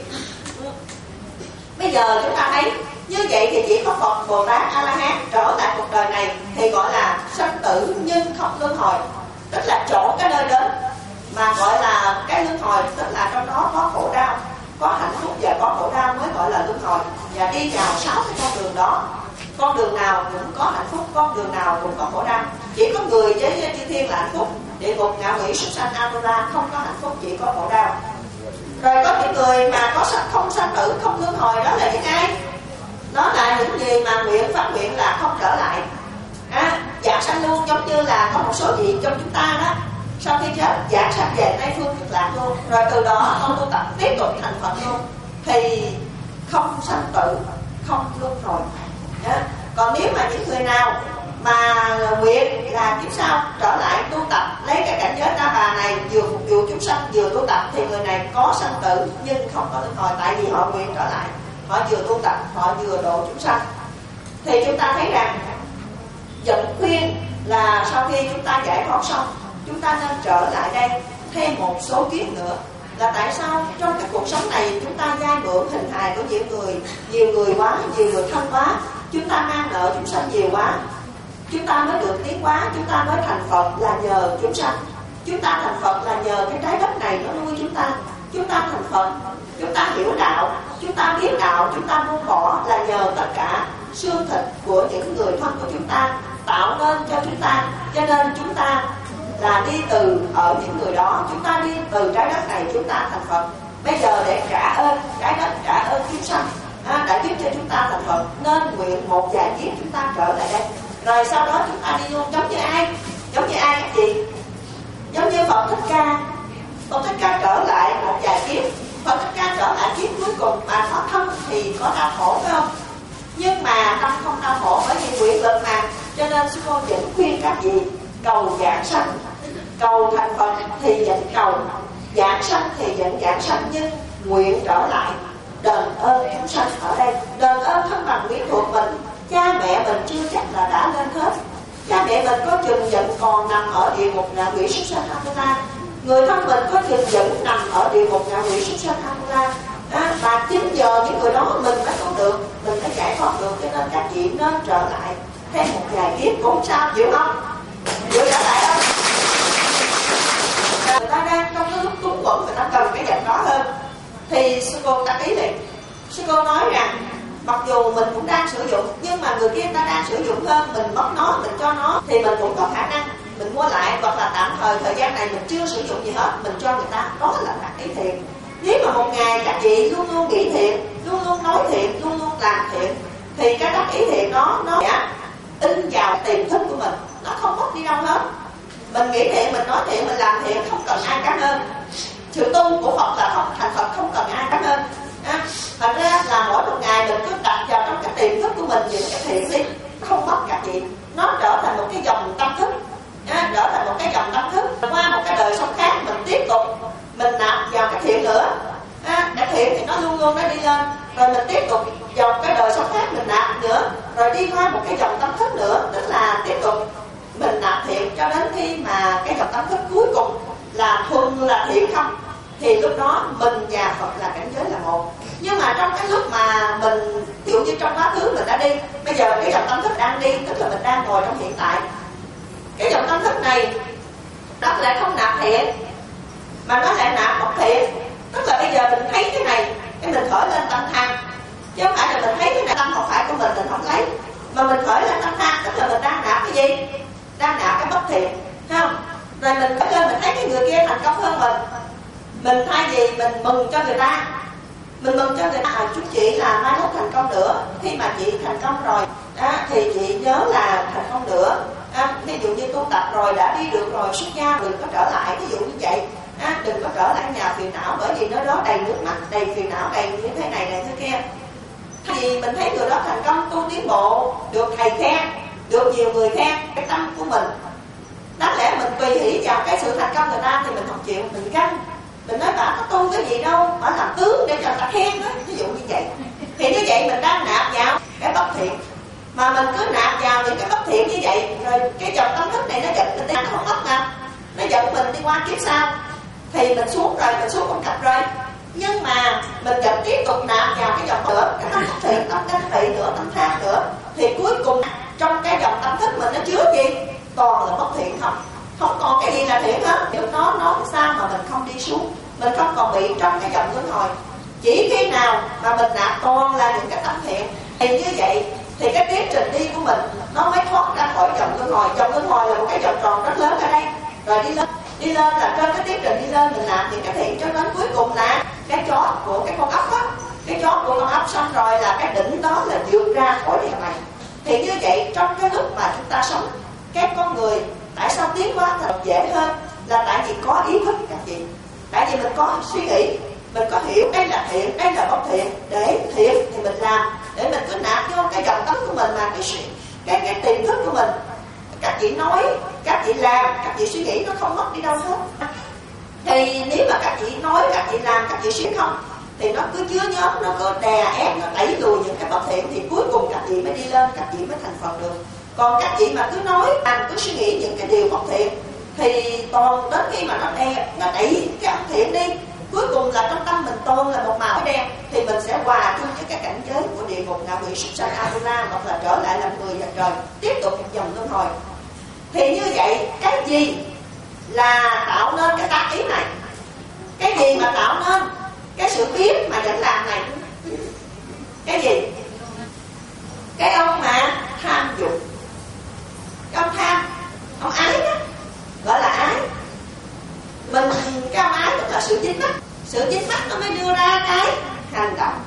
Bây giờ chúng ta thấy như vậy thì chỉ có Phật, Bồ Tát, A La Hán trở lại cuộc đời này thì gọi là sanh tử nhưng không luân hồi, tức là chọn cái nơi đến mà gọi là cái luân hồi, tức là trong đó có khổ đau, có hạnh phúc và có khổ đau mới gọi là luân hồi. Và đi vào sáu cái con đường đó, con đường nào cũng có hạnh phúc, con đường nào cũng có khổ đau. Chỉ có người với chư thiên là hạnh phúc, địa ngục, ngạ quỷ, súc sanh, Atula không có hạnh phúc, chỉ có khổ đau. Rồi có những người mà có sanh không sanh tử, không luân hồi, đó là những ai? Đó là những gì mà nguyện phát nguyện là không trở lại, à, giảng sanh luôn, giống như là có một số vị trong chúng ta đó, sau khi chết giảng sanh về Tây Phương Cực Lạc luôn, rồi từ đó ông tu tập tiếp tục thành Phật luôn, thì không sanh tử, không luân hồi. À, còn nếu mà những người nào mà nguyện là kiếp sau trở lại tu tập lấy cái cảnh giới Ta Bà này vừa phục vụ chúng sanh vừa tu tập thì người này có sanh tử nhưng không có luân hồi, tại vì họ nguyện trở lại, họ vừa tu tập, họ vừa độ chúng sanh. Thì chúng ta thấy rằng dẫn khuyên là sau khi chúng ta giải thoát xong, chúng ta nên trở lại đây thêm một số kiếp nữa. Là tại sao trong cái cuộc sống này chúng ta vay mượn hình hài của nhiều người, nhiều người quá, nhiều người thân quá, chúng ta mang nợ chúng sanh nhiều quá, chúng ta mới được tiến hóa, chúng ta mới thành Phật là nhờ chúng sanh. Chúng ta thành Phật là nhờ cái trái đất này nó nuôi chúng ta. Chúng ta thành Phật, chúng ta hiểu đạo, chúng ta biết đạo, chúng ta buông bỏ là nhờ tất cả xương thịt của những người thân của chúng ta tạo nên cho chúng ta. Cho nên chúng ta là đi từ ở những người đó, chúng ta đi từ trái đất này chúng ta thành Phật. Bây giờ để trả ơn trái đất, trả ơn chúng sanh à, đã giúp cho chúng ta thành Phật, nên nguyện một vài kiếp chúng ta trở lại đây. Rồi sau đó chúng ta đi luôn. Giống như ai? Giống như ai các chị? Giống như Phật Thích Ca. Phật Thích Ca trở lại một vài kiếp, Phật Thích Ca trở lại kiếp cuối cùng mà có thân thì có đau khổ phải không? Nhưng mà tâm không đau khổ bởi vì nguyện lực mà. Cho nên sư cô vẫn khuyên các vị cầu giảng sanh, cầu thành Phật thì vẫn cầu, giảng sanh thì vẫn giảng sanh, nhưng nguyện trở lại đền ơn chúng sanh ở đây. Đền ơn thân bằng quyến thuộc mình. Cha mẹ mình chưa chắc là đã lên hết. Cha mẹ mình có chừng vẫn còn nằm ở địa ngục ngạ quỷ súc sanh Atula. Người thân mình có chừng vẫn nằm ở địa ngục ngạ quỷ súc sanh Atula. À, và chính giờ những người đó mình mới có được, mình mới giải thoát được. Cho nên các chị nên trở lại thêm một vài kiếp cũng sao, chịu không? Chịu trở lại không? Người ta đang trong cái lúc túng quẫn, người ta cần cái vật đó hơn. Thì sư cô ta ý liền, sư cô nói rằng mặc dù mình cũng đang sử dụng, nhưng mà người kia ta đang sử dụng hơn, mình mất nó, mình cho nó, thì mình cũng có khả năng mình mua lại, hoặc là tạm thời thời gian này mình chưa sử dụng gì hết, mình cho người ta. Đó là đắc ý thiện. Nếu mà một ngày các chị luôn luôn nghĩ thiện, luôn luôn nói thiện, luôn luôn làm thiện, thì cái đắc ý thiện đó nó sẽ in vào tiềm thức của mình, nó không mất đi đâu hết. Mình nghĩ thiện, mình nói thiện, mình làm thiện, không cần ai cảm ơn. Sự tu của Phật là không, thành Phật không cần ai cảm ơn. À, thành ra là mỗi một ngày mình cứ đặt vào trong cái tiềm thức của mình những cái thiện đi, không mất các chị, nó trở thành một cái dòng tâm thức, à, trở thành một cái dòng tâm thức. Qua một cái đời sống khác mình tiếp tục mình nạp vào cái thiện nữa, à, cái thiện thì nó luôn luôn nó đi lên, rồi mình tiếp tục vào cái đời sống khác mình nạp nữa, rồi đi qua một cái dòng tâm thức nữa, tức là tiếp tục mình nạp thiện cho đến khi mà cái dòng tâm thức cuối cùng là thuần là thiện không, thì lúc đó mình và Phật là cảnh giới là một. Nhưng mà trong cái lúc mà mình ví dụ như trong quá khứ mình đã đi, bây giờ cái dòng tâm thức đang đi, tức là mình đang ngồi trong hiện tại. Cái dòng tâm thức này nó lại không nạp thiện, mà nó lại nạp bất thiện. Tức là bây giờ mình thấy cái này, cái mình khởi lên tâm tham, chứ không phải là mình thấy cái này tâm không phải của mình, mình không lấy, mà mình khởi lên tâm tham, tức là mình đang nạp cái gì? Đang nạp cái bất thiện, thấy không? Rồi mình khởi lên mình thấy cái người kia thành công hơn mình, mình thay vì mình mừng cho người ta, mình mừng cho người ta, à, chúc chị là mai mốt thành công nữa. Khi mà chị thành công rồi à, thì chị nhớ là thành công nữa, à, ví dụ như tu tập rồi, đã đi được rồi, xuất gia, đừng có trở lại, ví dụ như vậy, à, đừng có trở lại nhà phiền não, bởi vì nơi đó đầy nước mắt, đầy phiền não, đầy như thế này này thế kia. Thì mình thấy người đó thành công, tu tiến bộ, được thầy khen, được nhiều người khen, cái tâm của mình đáng lẽ mình tùy hỷ vào cái sự thành công người ta thì mình không chịu, mình căng, mình nói bà có tu cái gì đâu, bà làm tướng để cho người ta khen đó, ví dụ như vậy. Thì như vậy mình đang nạp vào cái bất thiện, mà mình cứ nạp vào những cái bất thiện như vậy, rồi cái dòng tâm thức này nó giật mình đi, nó không mất nè, nó giật mình đi qua kiếp sau, thì mình xuống rồi, mình xuống con cặp rồi. Nhưng mà mình vẫn tiếp tục nạp vào cái dòng nữa, cái tâm bất thiện, tâm đắc thị nữa, tâm tham nữa, thì cuối cùng trong cái dòng tâm thức mình nó chứa gì? Toàn là bất thiện không, không còn cái gì là thiện hết. Lúc đó nói sao mà mình không đi xuống, mình không còn bị trong cái dòng luân hồi. Chỉ khi nào mà mình nạp toàn là những cái tâm thiện, thì như vậy thì cái tiến trình đi của mình nó mới thoát ra khỏi dòng luân hồi. Dòng luân hồi là một cái vòng tròn rất lớn ở đây, rồi đi lên, đi lên là trên cái tiến trình đi lên mình nạp những cái thiện cho đến cuối cùng là cái chót của cái con ốc á, cái chót của con ốc xong rồi là cái đỉnh đó là vượt ra khỏi địa này. Thì như vậy trong cái lúc mà chúng ta sống, các con người tại sao tiến hóa thật dễ hơn, là tại vì có ý thức các chị, tại vì mình có suy nghĩ, mình có hiểu đây là thiện, đây là bất thiện, để thiện thì mình làm, để mình cứ nạp vô cái dòng tâm của mình, mà cái cái cái tiềm thức của mình, các chị nói, các chị làm, các chị suy nghĩ nó không mất đi đâu hết. Thì nếu mà các chị nói, các chị làm, các chị suy không, thì nó cứ chứa nhóm, nó cứ đè ép, nó đẩy lùi những cái bất thiện, thì cuối cùng các chị mới đi lên, các chị mới thành Phật được. Còn các chị mà cứ nói, làm, cứ suy nghĩ những cái điều bất thiện, thì toàn đến khi mà nó đè, nó đẩy cái âm thiện đi, cuối cùng là trong tâm mình tôn là một màu đen, thì mình sẽ hòa chung với cái cảnh giới của địa ngục, ngạ quỷ, súc sanh, Atula, hoặc là trở lại làm người và trời, tiếp tục một dòng luân hồi. Thì như vậy, cái gì là tạo nên cái tác ý này? Cái gì mà tạo nên cái sự biết mà vẫn làm này? Cái gì? Cái ông mà tham dục, cái ông tham, ông ái đó, gọi là ái. Mình, cái ông ái tức là sự dính mắc, sự dính mắc nó mới đưa ra cái hành động.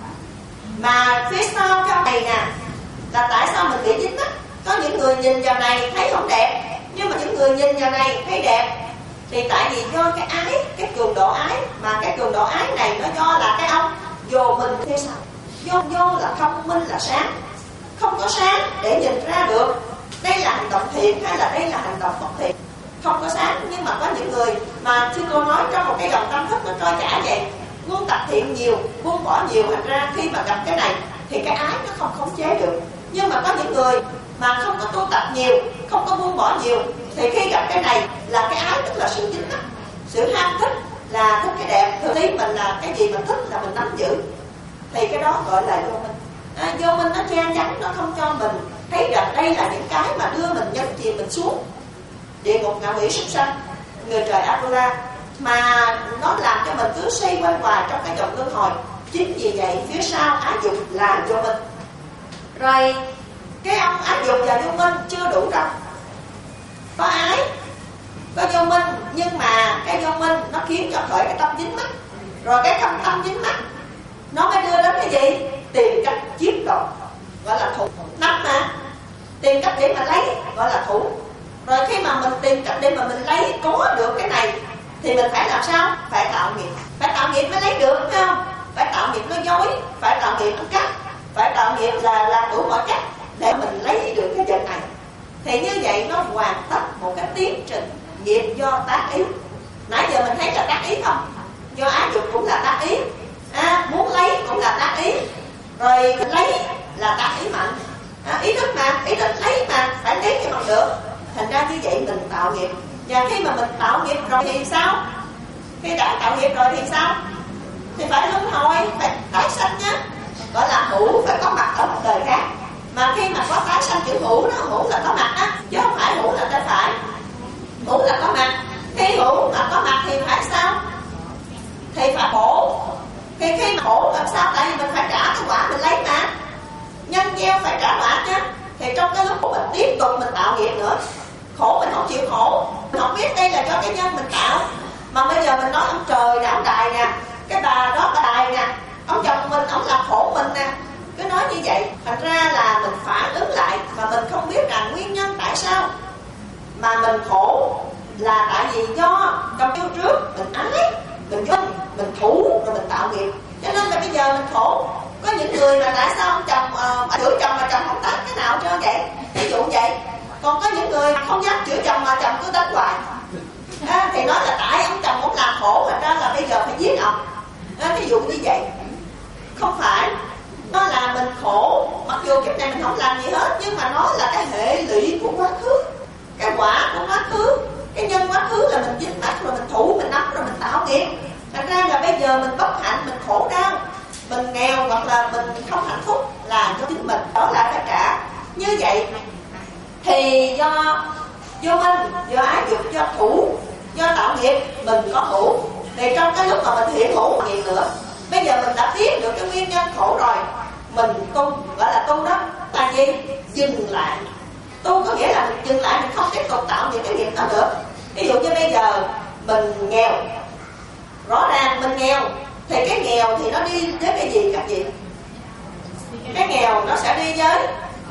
Mà phía sau cái này nè, là tại sao mình bị dính mắc? Có những người nhìn vào này thấy không đẹp, nhưng mà những người nhìn vào này thấy đẹp. Thì tại vì do cái ái, cái cường độ ái, mà cái cường độ ái này nó do là cái ông vô mình phía sau. Do vô là thông minh là sáng, không có sáng để nhìn ra được đây là hành động thiện hay là đây là hành động bất thiện, không có sáng. Nhưng mà có những người mà sư cô nói trong một cái dòng tâm thức nó trôi chảy vậy, muốn tập thiện nhiều, buông bỏ nhiều, thành ra khi mà gặp cái này thì cái ái nó không khống chế được. Nhưng mà có những người mà không có tu tập nhiều, không có buông bỏ nhiều, thì khi gặp cái này là cái ái, tức là sự dính mắc, sự ham thích là thích cái đẹp. Thường thấy mình là cái gì mình thích là mình nắm giữ, thì cái đó gọi là vô minh. À, vô minh nó che chắn, nó không cho mình thấy rằng đây là những cái mà đưa mình nhân chìm mình xuống địa ngục ngạ quỷ súc sanh, người trời Atula, mà nó làm cho mình cứ xoay quanh hoài trong cái vòng luân hồi. Chính vì vậy phía sau ái dục là vô minh. Rồi cái ông ái dục và vô minh chưa đủ đâu, có ái có vô minh, nhưng mà cái vô minh nó khiến cho khởi cái tâm dính mắc, rồi cái tâm tâm dính mắc nó mới đưa đến cái gì? Tìm cách chiếm đoạt, gọi là thủ. Nắm mà tìm cách để mà lấy gọi là thủ. Rồi khi mà mình tìm cách để mà mình lấy có được cái này thì mình phải làm sao? Phải tạo nghiệp. Phải tạo nghiệp mới lấy được, phải không? Phải tạo nghiệp nói dối, phải tạo nghiệp ăn cắp, phải tạo nghiệp là làm đủ mọi cách để mình lấy được cái vật này. Thì như vậy nó hoàn tất một cái tiến trình nghiệp do tác ý. Nãy giờ mình thấy là tác ý không? Do ái dục cũng là tác ý, à, muốn lấy cũng là tác ý, rồi lấy là tác ý mạnh, à, ý thức mà, ý thức lấy mà, phải lấy thì bằng được. Thành ra như vậy mình tạo nghiệp. Và khi mà mình tạo nghiệp rồi thì sao? Khi đã tạo nghiệp rồi thì sao? Thì phải luân hồi, phải tái sanh nhá. Gọi là hữu phải có mặt ở một đời khác. Mà khi mà có tái sanh chữ hữu đó, hữu là có mặt á, chứ không phải hữu là tay phải. Hữu là có mặt. Khi hữu mà có mặt thì phải sao? Thì phải khổ. Thì khi mà khổ làm sao? Tại vì mình phải trả cái quả mình lấy mà. Nhân gieo phải trả quả nhá. Thì trong cái lúc mình tiếp tục mình tạo nghiệp nữa, khổ mình không chịu khổ, mình không biết đây là do cái nhân mình tạo. Mà bây giờ mình nói ông trời nè, ông Đài nè, cái bà đó bà Đài nè, ông chồng mình, ông làm khổ mình nè, cứ nói như vậy. Thành ra là mình phản ứng lại mà mình không biết rằng nguyên nhân tại sao mà mình khổ, là tại vì do trong kiếp trước mình ái, mình ganh, mình thủ, rồi mình tạo nghiệp. Cho nên là bây giờ mình khổ. Có những người mà tại sao ông chồng uh, chửi chồng mà chồng không tách cái nào trơn vậy, ví dụ vậy. Còn có những người không dám chửi chồng mà chồng cứ tách hoài, à, thì nói là tại ông chồng cũng làm khổ, thành ra là bây giờ phải giết ông, à, ví dụ như vậy. Không phải, nó là mình khổ, mặc dù kiếp này mình không làm gì hết, nhưng mà nó là cái hệ lụy của quá khứ, cái quả của quá khứ. Cái nhân quá khứ là mình dính mắc, rồi mình thủ, mình nắm, rồi mình tạo nghiệp. Thành ra là bây giờ mình bất hạnh, mình khổ đau, mình nghèo hoặc là mình không hạnh phúc là do chính mình, đó là phải trả. Như vậy thì do vô minh, do ái dục, do thủ, do tạo nghiệp mình có hữu. Thì trong cái lúc mà mình hiện hữu gì nữa, bây giờ mình đã biết được cái nguyên nhân khổ rồi, mình tu, gọi là tu đó là gì? Dừng lại. Tu có nghĩa là mình dừng lại, mình không tiếp tục tạo những cái nghiệp đó nữa. Ví dụ như bây giờ mình nghèo, rõ ràng mình nghèo, thì cái nghèo thì nó đi với cái gì các chị? Cái nghèo nó sẽ đi với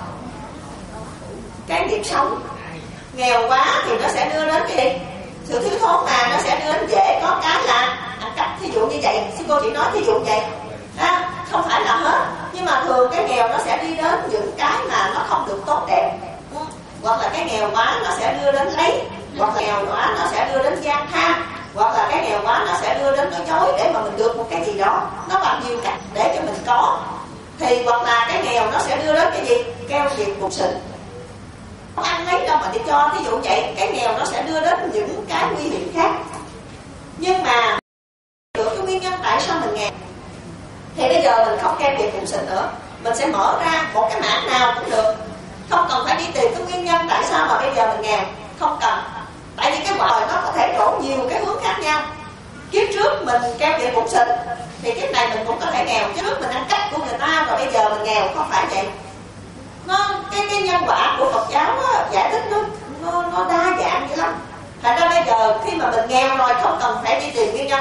cái nghiệp sống. Nghèo quá thì nó sẽ đưa đến cái gì? Sự thiếu thốn, mà nó sẽ đưa đến dễ có cái là ăn cắp, thí dụ như vậy. Sư cô chỉ nói thí dụ vậy, à, không phải là hết, nhưng mà thường cái nghèo nó sẽ đi đến những cái mà nó không được tốt đẹp. Ừ. Hoặc là cái nghèo quá nó sẽ đưa đến lấy, hoặc là nghèo quá nó sẽ đưa đến gian tham, hoặc là cái nghèo quá nó sẽ đưa đến nói dối để mà mình được một cái gì đó. Nó bằng nhiều cách để cho mình có. Thì hoặc là cái nghèo nó sẽ đưa đến cái gì? Keo kiệt bục xịn, không ăn lấy đâu mà đi cho, ví dụ vậy. Cái nghèo nó sẽ đưa đến những cái nguy hiểm khác. Nhưng mà được cái nguyên nhân tại sao mình nghèo thì bây giờ mình không keo kiệt bục xịn nữa, mình sẽ mở ra một cái mảng nào cũng được, không cần phải đi tìm cái nguyên nhân tại sao mà bây giờ mình nghèo. Không cần, tại vì cái quả nó có thể trổ nhiều cái hướng khác nhau. Kiếp trước mình keo kiệt bục xịn thì kiếp này mình cũng có thể nghèo. Kiếp trước mình ăn cắp của người ta rồi bây giờ mình nghèo, không phải vậy. Nó cái cái nhân quả của Phật giáo đó, giải thích nó nó nó đa dạng dữ lắm. Thành ra bây giờ khi mà mình nghèo rồi không cần phải đi tìm nguyên nhân,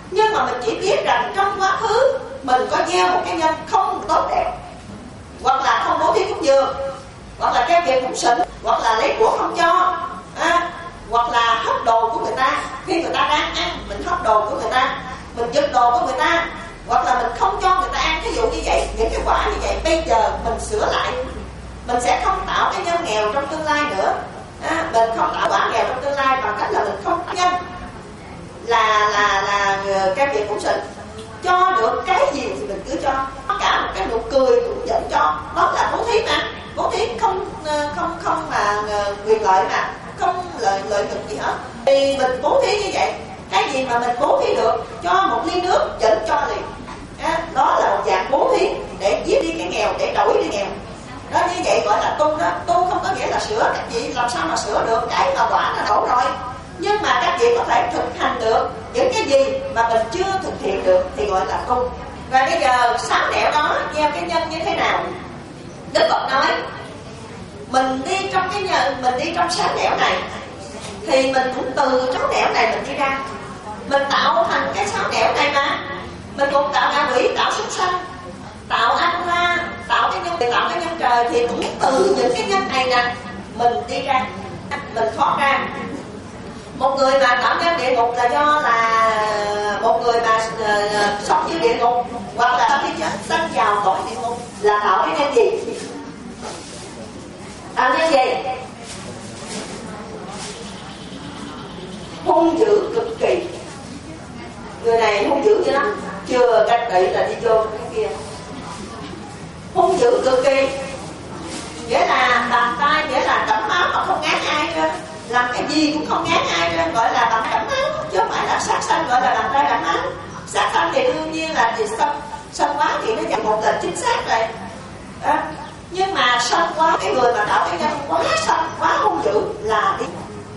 Nhưng mà mình chỉ biết rằng trong quá khứ mình có gieo một cái nhân không tốt đẹp, hoặc là không bố thí cúng dường, hoặc là cái việc cũng xỉn, hoặc là lấy của không cho, à, hoặc là hấp đồ của người ta. Khi người ta đang ăn mình hấp đồ của người ta, mình giật đồ của người ta, hoặc là mình không cho người ta ăn. Ví dụ như vậy, những cái quả như vậy bây giờ mình sửa lại, mình sẽ không tạo cái nhân nghèo trong tương lai nữa. À, mình không tạo quả nghèo trong tương lai bằng cách là mình không nhân là là là cái việc cũng xịn. Cho được cái gì thì mình cứ cho, tất cả một cái nụ cười cũng vẫn cho, đó là bố thí mà. Bố thí không không không mà quyền lợi mà, không lợi lợi nhuận gì hết. Thì mình bố thí như vậy, cái gì mà mình bố thí được, cho một ly nước vẫn cho liền. À, đó là một dạng bố thí để giết đi cái nghèo, để đổi đi nghèo. Đó, như vậy gọi là tu đó. Tu không có nghĩa là sửa các vị, làm sao mà sửa được cái mà quả nó đổ rồi. Nhưng mà các vị có thể thực hành được những cái gì mà mình chưa thực hiện được thì gọi là tu. Và bây giờ sáu nẻo đó gieo cái nhân như thế nào? Đức Phật nói mình đi trong cái nhân, mình đi trong sáu nẻo này thì mình cũng từ sáu nẻo này mình đi ra, mình tạo thành cái sáu nẻo này mà. Mình cũng tạo ngạ quỷ, tạo súc sanh, tạo Atula, tạo cái nhân, tạo cái nhân trời, thì cũng từ những cái nhân này nè mình đi ra, mình thoát ra. Một người mà tạo nhân địa ngục là do là một người mà uh, sống dưới địa ngục, hoặc là sau khi chết sanh vào cõi địa ngục là tạo cái nhân gì? Tạo nhân gì? Hung dữ cực kỳ. Người này hung dữ dữ lắm, chưa cách đẩy là đi vô cái kia. Hung dữ cực kỳ, nghĩa là bàn tay, nghĩa là đẫm máu mà không ngán ai cơ, làm cái gì cũng không ngán ai cơ, gọi là bàn đẫm máu, chứ không phải là sát sanh gọi là bàn tay đẫm máu. Sát sanh thì đương nhiên là gì, sân sân quá thì nó dành một lần chính xác rồi. À, nhưng mà sân quá, cái người mà tạo cái nhân quá sân, quá hung dữ là đi.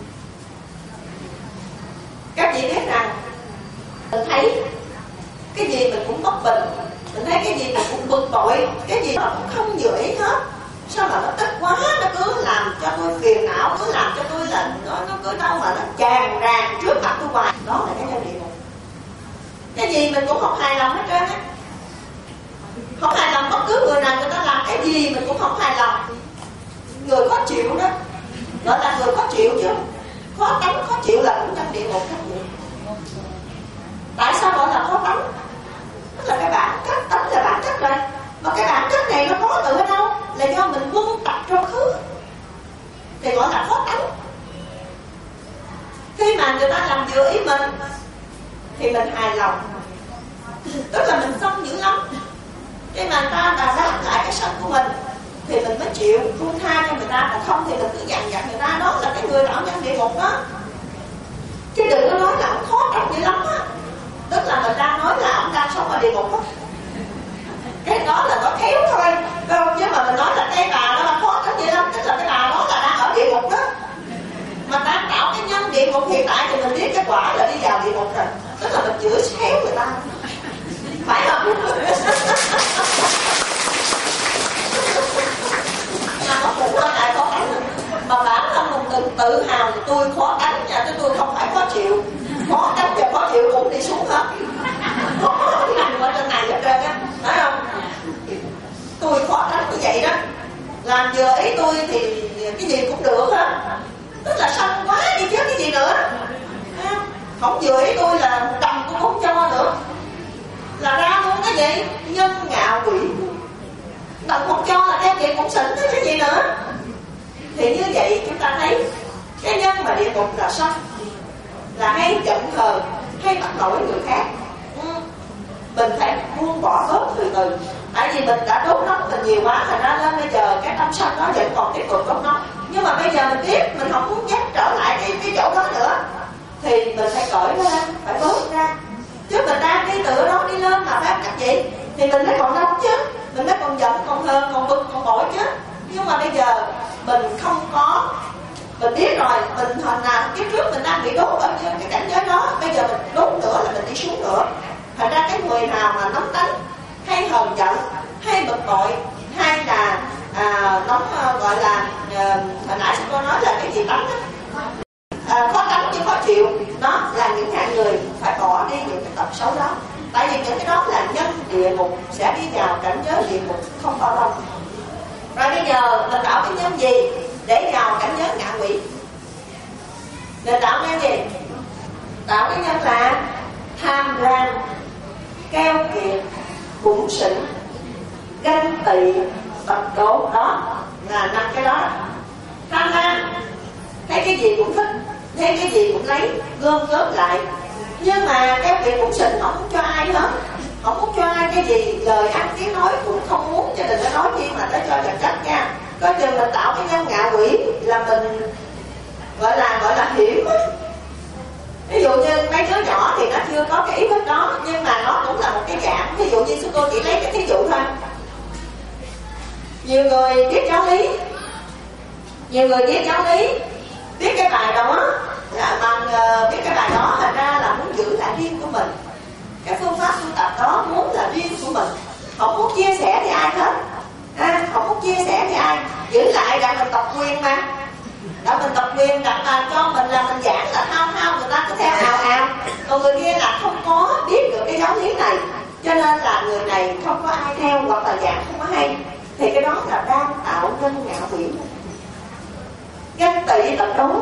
Các vị biết rằng mình thấy cái gì mình cũng bất bình, mình thấy cái gì mình cũng bực bội, cái gì nó cũng không vừa ý hết. Sao mà nó tức quá, nó cứ làm cho tôi phiền não, cứ làm cho tôi là nó, nó cứ đâu mà nó tràn tràn trước mặt tôi hoài. Đó là cái nhân địa ngục. Cái gì mình cũng không hài lòng hết trơn á. Không hài lòng bất cứ người nào người ta làm cái gì mình cũng không hài lòng. Người khó chịu đó, gọi là người khó chịu chứ. Khó tánh, khó chịu là cũng nhân địa ngục các vị. Tại sao gọi là khó tánh? Tức là cái bản chất, tánh là bản chất rồi. Mà cái bản chất này nó có từ ở đâu? Là do mình quân tập trong khứ, thì gọi là khó tánh. Khi mà người ta làm vừa ý mình thì mình hài lòng, tức là mình không dữ lắm. Khi mà người ta đã giác lại cái sân của mình thì mình mới chịu buông tha cho người ta, còn không thì mình cứ dằn vặt người ta. Đó là cái người tạo nhân địa ngục đó. Chứ đừng có nói là ông khó tánh dữ lắm á, tức là mình đang nói là ông đang sống ở địa ngục đó. Cái đó là nó khéo thôi, không? Chứ mà mình nói là cái bà đó là khó tánh dữ lắm, tức là cái bà đó là đang ở địa ngục đó. Mà đang tạo cái nhân địa ngục hiện tại thì mình biết kết quả là đi vào địa ngục rồi, tức là mình chữa khéo người ta, phải không? Mà có phụ huynh ai khó tánh mà bản thân mình từng tự hào tôi khó tánh nha, chứ tôi không phải khó chịu. Khó tánh và khó chịu cũng đi xuống hết, không có nằm ở trên này hết trơn á, phải không? Tôi khó tánh như vậy đó, làm vừa ý tôi thì cái gì cũng được hết, tức là sân quá đi chứ cái gì nữa. Không vừa ý tôi là đồng cũng không cho nữa, là ra luôn cái gì nhân ngạo quỷ, đồng không cho là cái gì cũng xỉn tới cái gì nữa. Thì như vậy chúng ta thấy cái nhân mà địa ngục là sân, là hay giận hờn, hay bắt nổi người khác. Ừ. Mình phải buông bỏ bớt từ từ. Tại vì mình đã đốt nóng mình nhiều quá, thành ra lên bây giờ cái tâm sân đó vẫn còn tiếp tục đốt nóng. Nhưng mà bây giờ mình biết mình không muốn dắt trở lại cái, cái chỗ đó nữa, thì mình phải cởi nó ra, phải bớt ra. Chứ mình đang đi từ đó đi lên mà phải cách gì thì mình mới còn nóng chứ, mình mới còn giận, còn hờn, còn bực, còn bội chứ. Nhưng mà bây giờ mình không có, mình biết rồi, mình hồi nào cái trước mình đang bị đốt ở cái cảnh giới đó, bây giờ mình đốt nữa là mình đi xuống nữa. Thành ra cái người nào mà nóng tánh, hay hờn giận, hay bực bội, hay là à, nóng gọi là à, hồi nãy cô nói là cái gì tánh á, à, khó tánh chứ khó chịu, đó là những hạng người phải bỏ đi những cái tật xấu Rồi tạo cái gì? Tạo cái nhân là tham lam, keo kiệt, bủn xỉn, ganh tị, tật đố. Đó là năm cái đó. Tham lam, thấy cái gì cũng thích, thấy cái gì cũng lấy, gom góp lại. Nhưng mà keo kiệt bủn xỉn không muốn cho ai hết, không muốn cho ai cái gì, lời ăn tiếng nói cũng không muốn, cho đừng có nói chi mà nó cho vật chất nha. Coi chừng mình tạo cái nhân ngạ quỷ là mình gọi là gọi là hiểm. Ví dụ như mấy đứa nhỏ thì nó chưa có cái ý thức đó, nhưng mà nó cũng là một cái dạng. Ví dụ như sư cô chỉ lấy cái thí dụ thôi. Nhiều người viết giáo lý, nhiều người viết giáo lý, viết cái bài đó là bằng uh, viết cái bài đó thành ra là muốn giữ lại riêng của mình. Cái phương pháp tu tập đó muốn là riêng của mình, không muốn chia sẻ với ai hết, à, không muốn chia sẻ với ai, giữ lại để mình độc quyền mà. Đó mình độc quyền đặt là cho mình là mình giảng là thao thao, người ta cứ theo ào ào, còn người kia là không có biết được cái giáo lý này, cho nên là người này không có ai theo hoặc là giảng không có hay, thì cái đó là đang tạo nhân ngạ quỷ, ganh tị tật đố.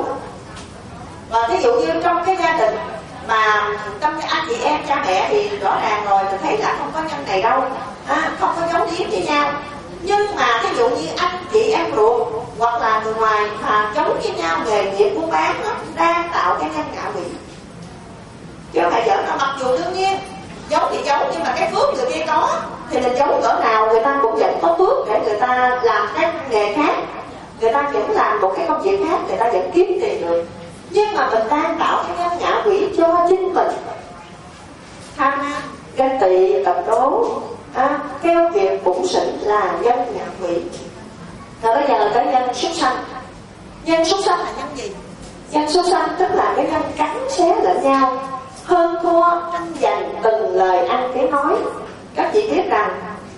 Và thí dụ như trong cái gia đình mà trong cái anh chị em cha mẹ thì rõ ràng rồi, mình thấy là không có nhân này đâu, à, không có giấu giếm với nhau. Nhưng mà ví dụ như anh chị em ruột hoặc là người ngoài mà giấu với nhau nghề nghiệp buôn bán, nó đang tạo cái nhân ngạ quỷ. Chứ mà giỡn là mặc dù đương nhiên giấu thì giấu, nhưng mà cái phước người kia có thì mình giấu cỡ nào người ta cũng vẫn có phước để người ta làm cái nghề khác, người ta vẫn làm một cái công việc khác, người ta vẫn kiếm tiền được. Nhưng mà mình đang tạo cái nhân ngạ quỷ cho chính mình. Tham lam, ganh tị, tật đố, à, keo kiệt, bủn xỉn là nhân ngạ quỷ. Rồi bây giờ tới nhân súc sanh. Nhân súc sanh là nhân gì? Nhân súc sanh tức là cái nhân cắn xé lẫn nhau, hơn thua, tranh giành từng lời ăn tiếng nói. Các chị biết rằng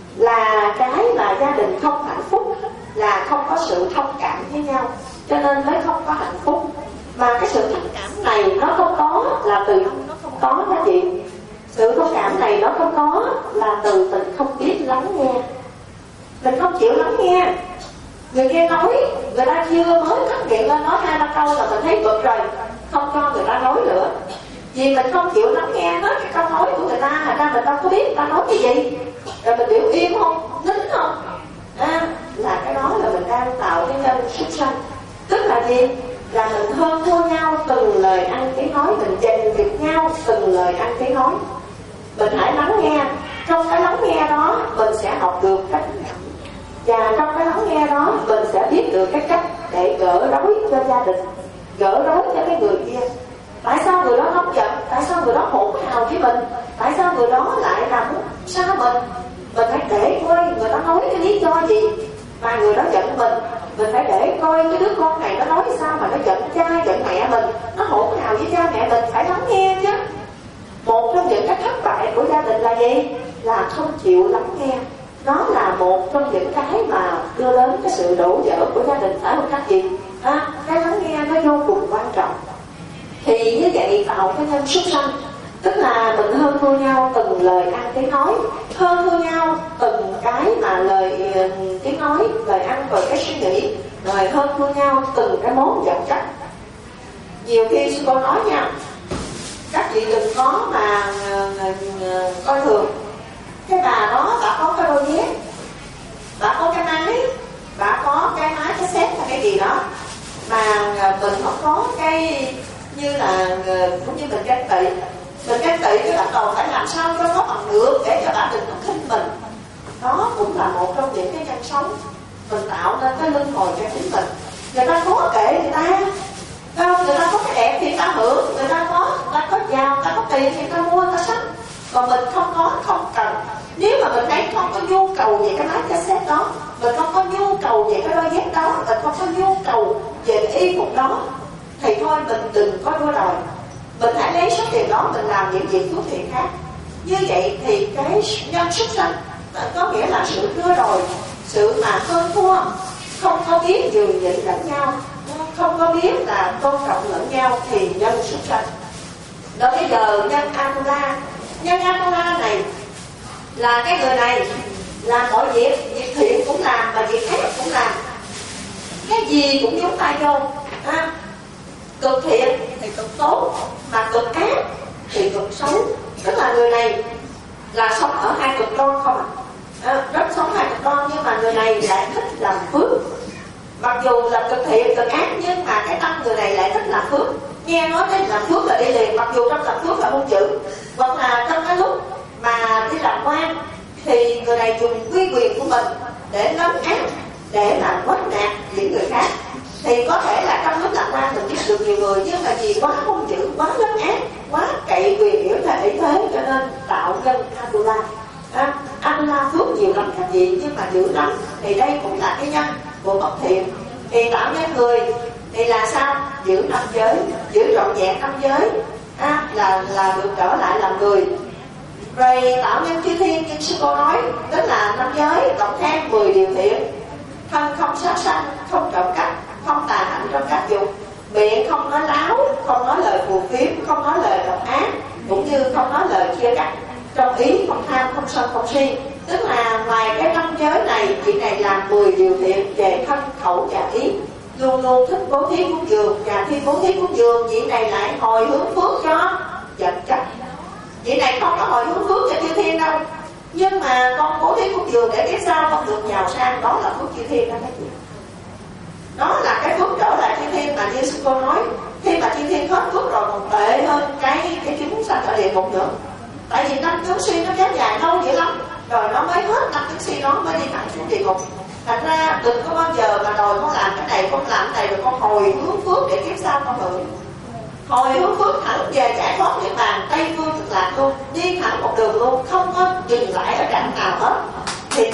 là cái mà gia đình không hạnh phúc là không có sự thông cảm với nhau, cho nên mới không có hạnh phúc. Mà cái sự thông cảm này nó không có là từ nó không có các chị. Sự thông cảm này nó không có là từ mình không biết lắng nghe. Mình không chịu lắng nghe. Người kia nói, người ta chưa mới cất miệng lên nói hai ba câu là mình thấy bực rồi, không cho người ta nói nữa. Vì mình không chịu lắng nghe hết cái câu nói của người ta, thành ra mình đâu có biết người ta nói cái gì. Rồi mình biểu im không, nín không, à, là cái đó là mình đang tạo cái nhân súc sanh. Tức là gì? Là mình hơn thua nhau từng lời ăn tiếng nói, mình giành giật nhau từng lời ăn tiếng nói. Mình hãy lắng nghe. Trong cái lắng nghe đó mình sẽ học được cách, và trong cái lắng nghe đó mình sẽ biết được cái cách để gỡ rối cho gia đình, gỡ rối cho cái người kia. Tại sao người đó nóng giận? Tại sao người đó hỗn hào với mình? Tại sao người đó lại làm muốn xa mình? Mình phải để coi người ta nói cái lý do gì mà người đó giận mình. Mình phải để coi cái đứa con này nó nói sao mà nó giận cha, giận mẹ mình, nó hỗn hào với cha mẹ mình. Phải lắng nghe chứ. Một trong những cái thất bại của gia đình là gì? Là không chịu lắng nghe. Nó là một trong những cái mà đưa đến cái sự đổ vỡ của gia đình, phải không các chị? À, cái lắng nghe nó vô cùng quan trọng. Thì như vậy tạo cái nhân súc sanh, tức là mình hơn thua nhau từng lời ăn tiếng nói, hơn thua nhau từng cái mà lời tiếng nói, lời ăn rồi cái suy nghĩ, rồi hơn thua nhau từng cái món vật chất. Nhiều khi sư cô nói nha, các chị đừng có mà coi thường. Cái bà đó bà có cái đôi dép, bà có cái máy, bà có cái máy cái xét hay cái gì đó, mà mình không có cái như là cũng như mình ganh tị, mình ganh tị cái bắt đầu phải làm sao cho nó bằng được để cho bà đừng có khinh mình. Đó cũng là một trong những cái nhân sống mình tạo nên cái luân hồi cho chính mình. Người ta có kệ người ta, không, người ta có cái đẹp thì người ta hưởng, người ta có, người ta có giàu, người ta có tiền thì người ta mua, người ta sắm. Còn mình không có, không cần. Nếu mà mình thấy không có nhu cầu về cái máy cassette đó, mình không có nhu cầu về cái đôi dép đó, mình không có nhu cầu về cái y phục đó, thì thôi mình đừng có đua đòi. Mình hãy lấy số tiền đó mình làm những việc phước thiện khác. Như vậy thì cái nhân súc sanh có nghĩa là sự đua đòi, sự mà hơn thua, không có biết nhường nhịn lẫn nhau, không có biết là tôn trọng lẫn nhau thì nhân súc sanh. Đó bây giờ nhân Atula, nhân Atula này là cái người này làm mọi việc, việc thiện cũng làm mà việc ác cũng làm, cái gì cũng nhúng tay vô, à, cực thiện cực tốt, mà cực ác thì cực xấu. Tức là người này là sống ở hai cực đoan không ạ? À? À, rất sống hai cực đoan, nhưng mà người này lại thích làm phước. Mặc dù là cực thiện, cực ác, nhưng mà cái tâm người này lại thích làm phước. Nghe nói đến làm phước là đi liền, mặc dù trong làm phước là hung dữ. Hoặc là trong cái lúc mà đi làm quan thì người này dùng uy quyền của mình để lấn át, để mà quát nạt những người khác. Thì có thể là trong lúc làm quan mình giết được nhiều người, nhưng mà vì quá hung dữ, quá lấn át, quá cậy quyền hiểu là ý thế, cho nên tạo nhân Atula. À, Atula phước nhiều lắm các vị, nhưng mà dữ lắm. Thì đây cũng là cái nhân của bất thiện. Thì tạo nhân người thì là sao? Giữ năm giới, giữ trọn vẹn năm giới, à, là là được trở lại làm người. Rồi tạo nhân chư thiên như sư cô nói, tức là năm giới cộng thêm mười điều thiện. Thân không sát sanh, không trộm cắp, không tà hạnh trong các dục, miệng không nói láo, không nói lời phù phiếm, không nói lời độc ác, cũng như không nói lời chia cắt. Trong ý không tham, không sân, không si. Tức là ngoài cái năm giới này, chị này làm mười điều thiện về thân, khẩu và ý. Luôn luôn thích bố thí cúng dường, và khi bố thí cúng dường, chị này lại hồi hướng phước cho vật chất. Chị này không có hồi hướng phước cho chư thiên đâu, nhưng mà con bố thí cúng dường để biết sao con được giàu sang, đó là phước chư thiên đó các chị. Đó là cái phước trở lại chư thiên mà như sư cô nói, khi mà chư thiên hết phước rồi còn tệ hơn cái cái chúng sanh ở địa ngục nữa. Tại vì năm tướng si nó kéo dài lâu dữ lắm, rồi nó mới hết năm tướng si nó mới đi thẳng xuống địa ngục. Thành ra đừng có bao giờ mà đòi con làm cái này, con làm cái này rồi con hồi hướng phước để kiếp sau con hưởng. Hồi hướng phước thẳng về giải thoát niết bàn, tây phương cực lạc luôn, đi thẳng một đường luôn, không có dừng lại ở trạng nào hết. Thì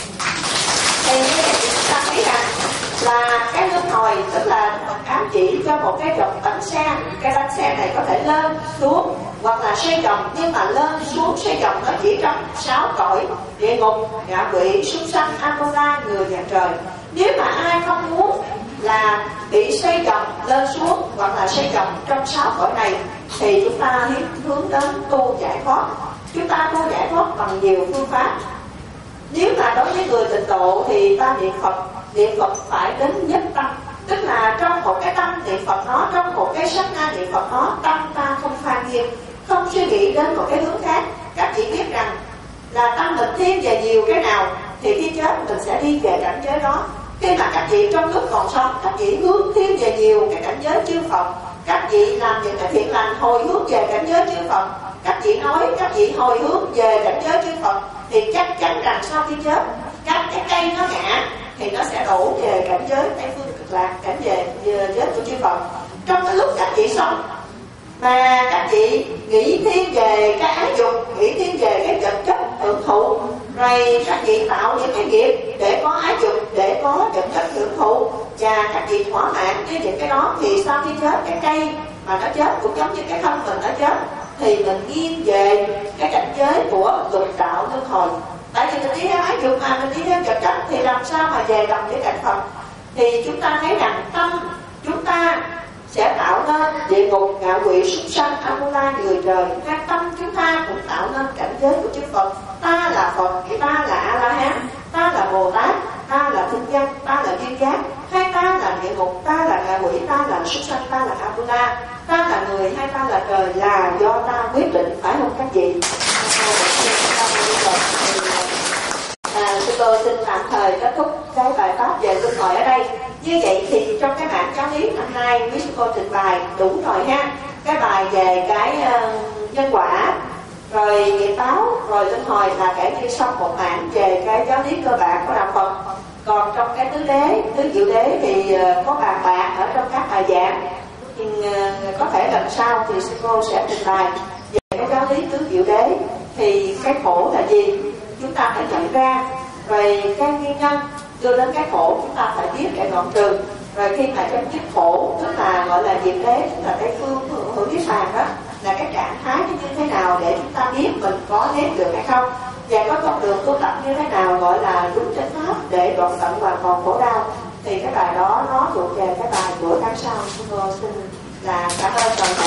thì như vậy chúng ta thấy rằng là cái luân hồi, tức là ám chỉ cho một cái dòng bánh xe. Cái bánh xe này có thể lên xuống hoặc là xoay vòng, nhưng mà lên xuống xoay vòng nó chỉ trong sáu cõi: địa ngục, ngạ quỷ, súc sanh, Atula, người và trời. Nếu mà ai không muốn là bị xoay vòng lên xuống hoặc là xoay vòng trong sáu cõi này, thì chúng ta hướng đến tu giải thoát. Chúng ta tu giải thoát bằng nhiều phương pháp. Nếu mà đối với người tịnh độ thì ta niệm Phật, niệm Phật phải đến nhất tâm. Tức là trong một cái tâm niệm Phật đó, trong một cái sát na niệm Phật đó, tâm ta không pha nghiêng, không suy nghĩ đến một cái hướng khác. Các chị biết rằng là tâm mình thiên về nhiều cái nào thì khi chết mình sẽ đi về cảnh giới đó. Khi mà các chị trong lúc còn sống, các chị hướng thiên về nhiều cái cảnh giới chư Phật, các chị làm những cái thiện lành hồi hướng về cảnh giới chư Phật, các chị nói các chị hồi hướng về cảnh giới chư Phật, thì chắc chắn rằng sau khi chết các cái cây nó ngã thì nó sẽ đổ về cảnh giới tây phương cực lạc, cảnh về giới của chư Phật. Trong cái lúc các chị sống mà các chị nghĩ thiên về cái ái dục, nghĩ thiên về cái vật chất hưởng thụ, rồi các chị tạo những cái nghiệp để có ái dục, để có vật chất hưởng thụ, và các chị thỏa mãn với những cái đó, thì sau khi chết cái cây mà nó chết cũng giống như cái thân mình nó chết, thì mình nghiêng về cái cảnh giới của lục đạo luân hồi. Tại vì mình đi theo ái dục mà mình đi theo vật chất thì làm sao mà về đồng với cảnh Phật. Thì chúng ta thấy rằng tâm chúng ta sẽ tạo nên địa ngục, ngạ quỷ, súc sanh, Atula, người trời. Hai tâm chúng ta cũng tạo nên cảnh giới của chư Phật. Ta là Phật, ta là A La Hán, ta là Bồ Tát, ta là Thiên Nhân, ta là Duyên Giác. Hai ta là địa ngục, ta là ngạ quỷ, ta là súc sanh, ta là Atula, ta là người, hai ta là trời, là do ta quyết định, phải không các vị? À, chúng tôi xin tạm thời kết thúc cái bài pháp về luân hồi ở đây. Như vậy thì trong cái bản giáo lý năm nay, quý sư cô trình bày đúng rồi ha. Cái bài về cái uh, nhân quả, rồi nghiệp báo, rồi luân hồi là kể như xong một bản về cái giáo lý cơ bản của đạo Phật. Còn trong cái tứ đế, tứ diệu đế thì uh, có bàn bạc ở trong các bài giảng. Nhưng uh, có thể lần sau thì sư cô sẽ trình bày về cái giáo lý tứ diệu đế. Thì cái khổ là gì? Chúng ta phải nhận ra. Rồi cái nguyên nhân đưa đến cái khổ chúng ta phải biết để đoạn trừ. Rồi khi mà chấm dứt khổ, tức là gọi là diệt đế, tức là cái phương hữu niết bàn đó, là cái trạng thái như thế nào để chúng ta biết mình có nếm được hay không, và có con đường tu tập như thế nào gọi là đúng chánh pháp để đoạn tận hoàn toàn khổ đau. Thì cái bài đó nó thuộc về cái bài của tháng sau. Chúng tôi xin là cảm ơn toàn thể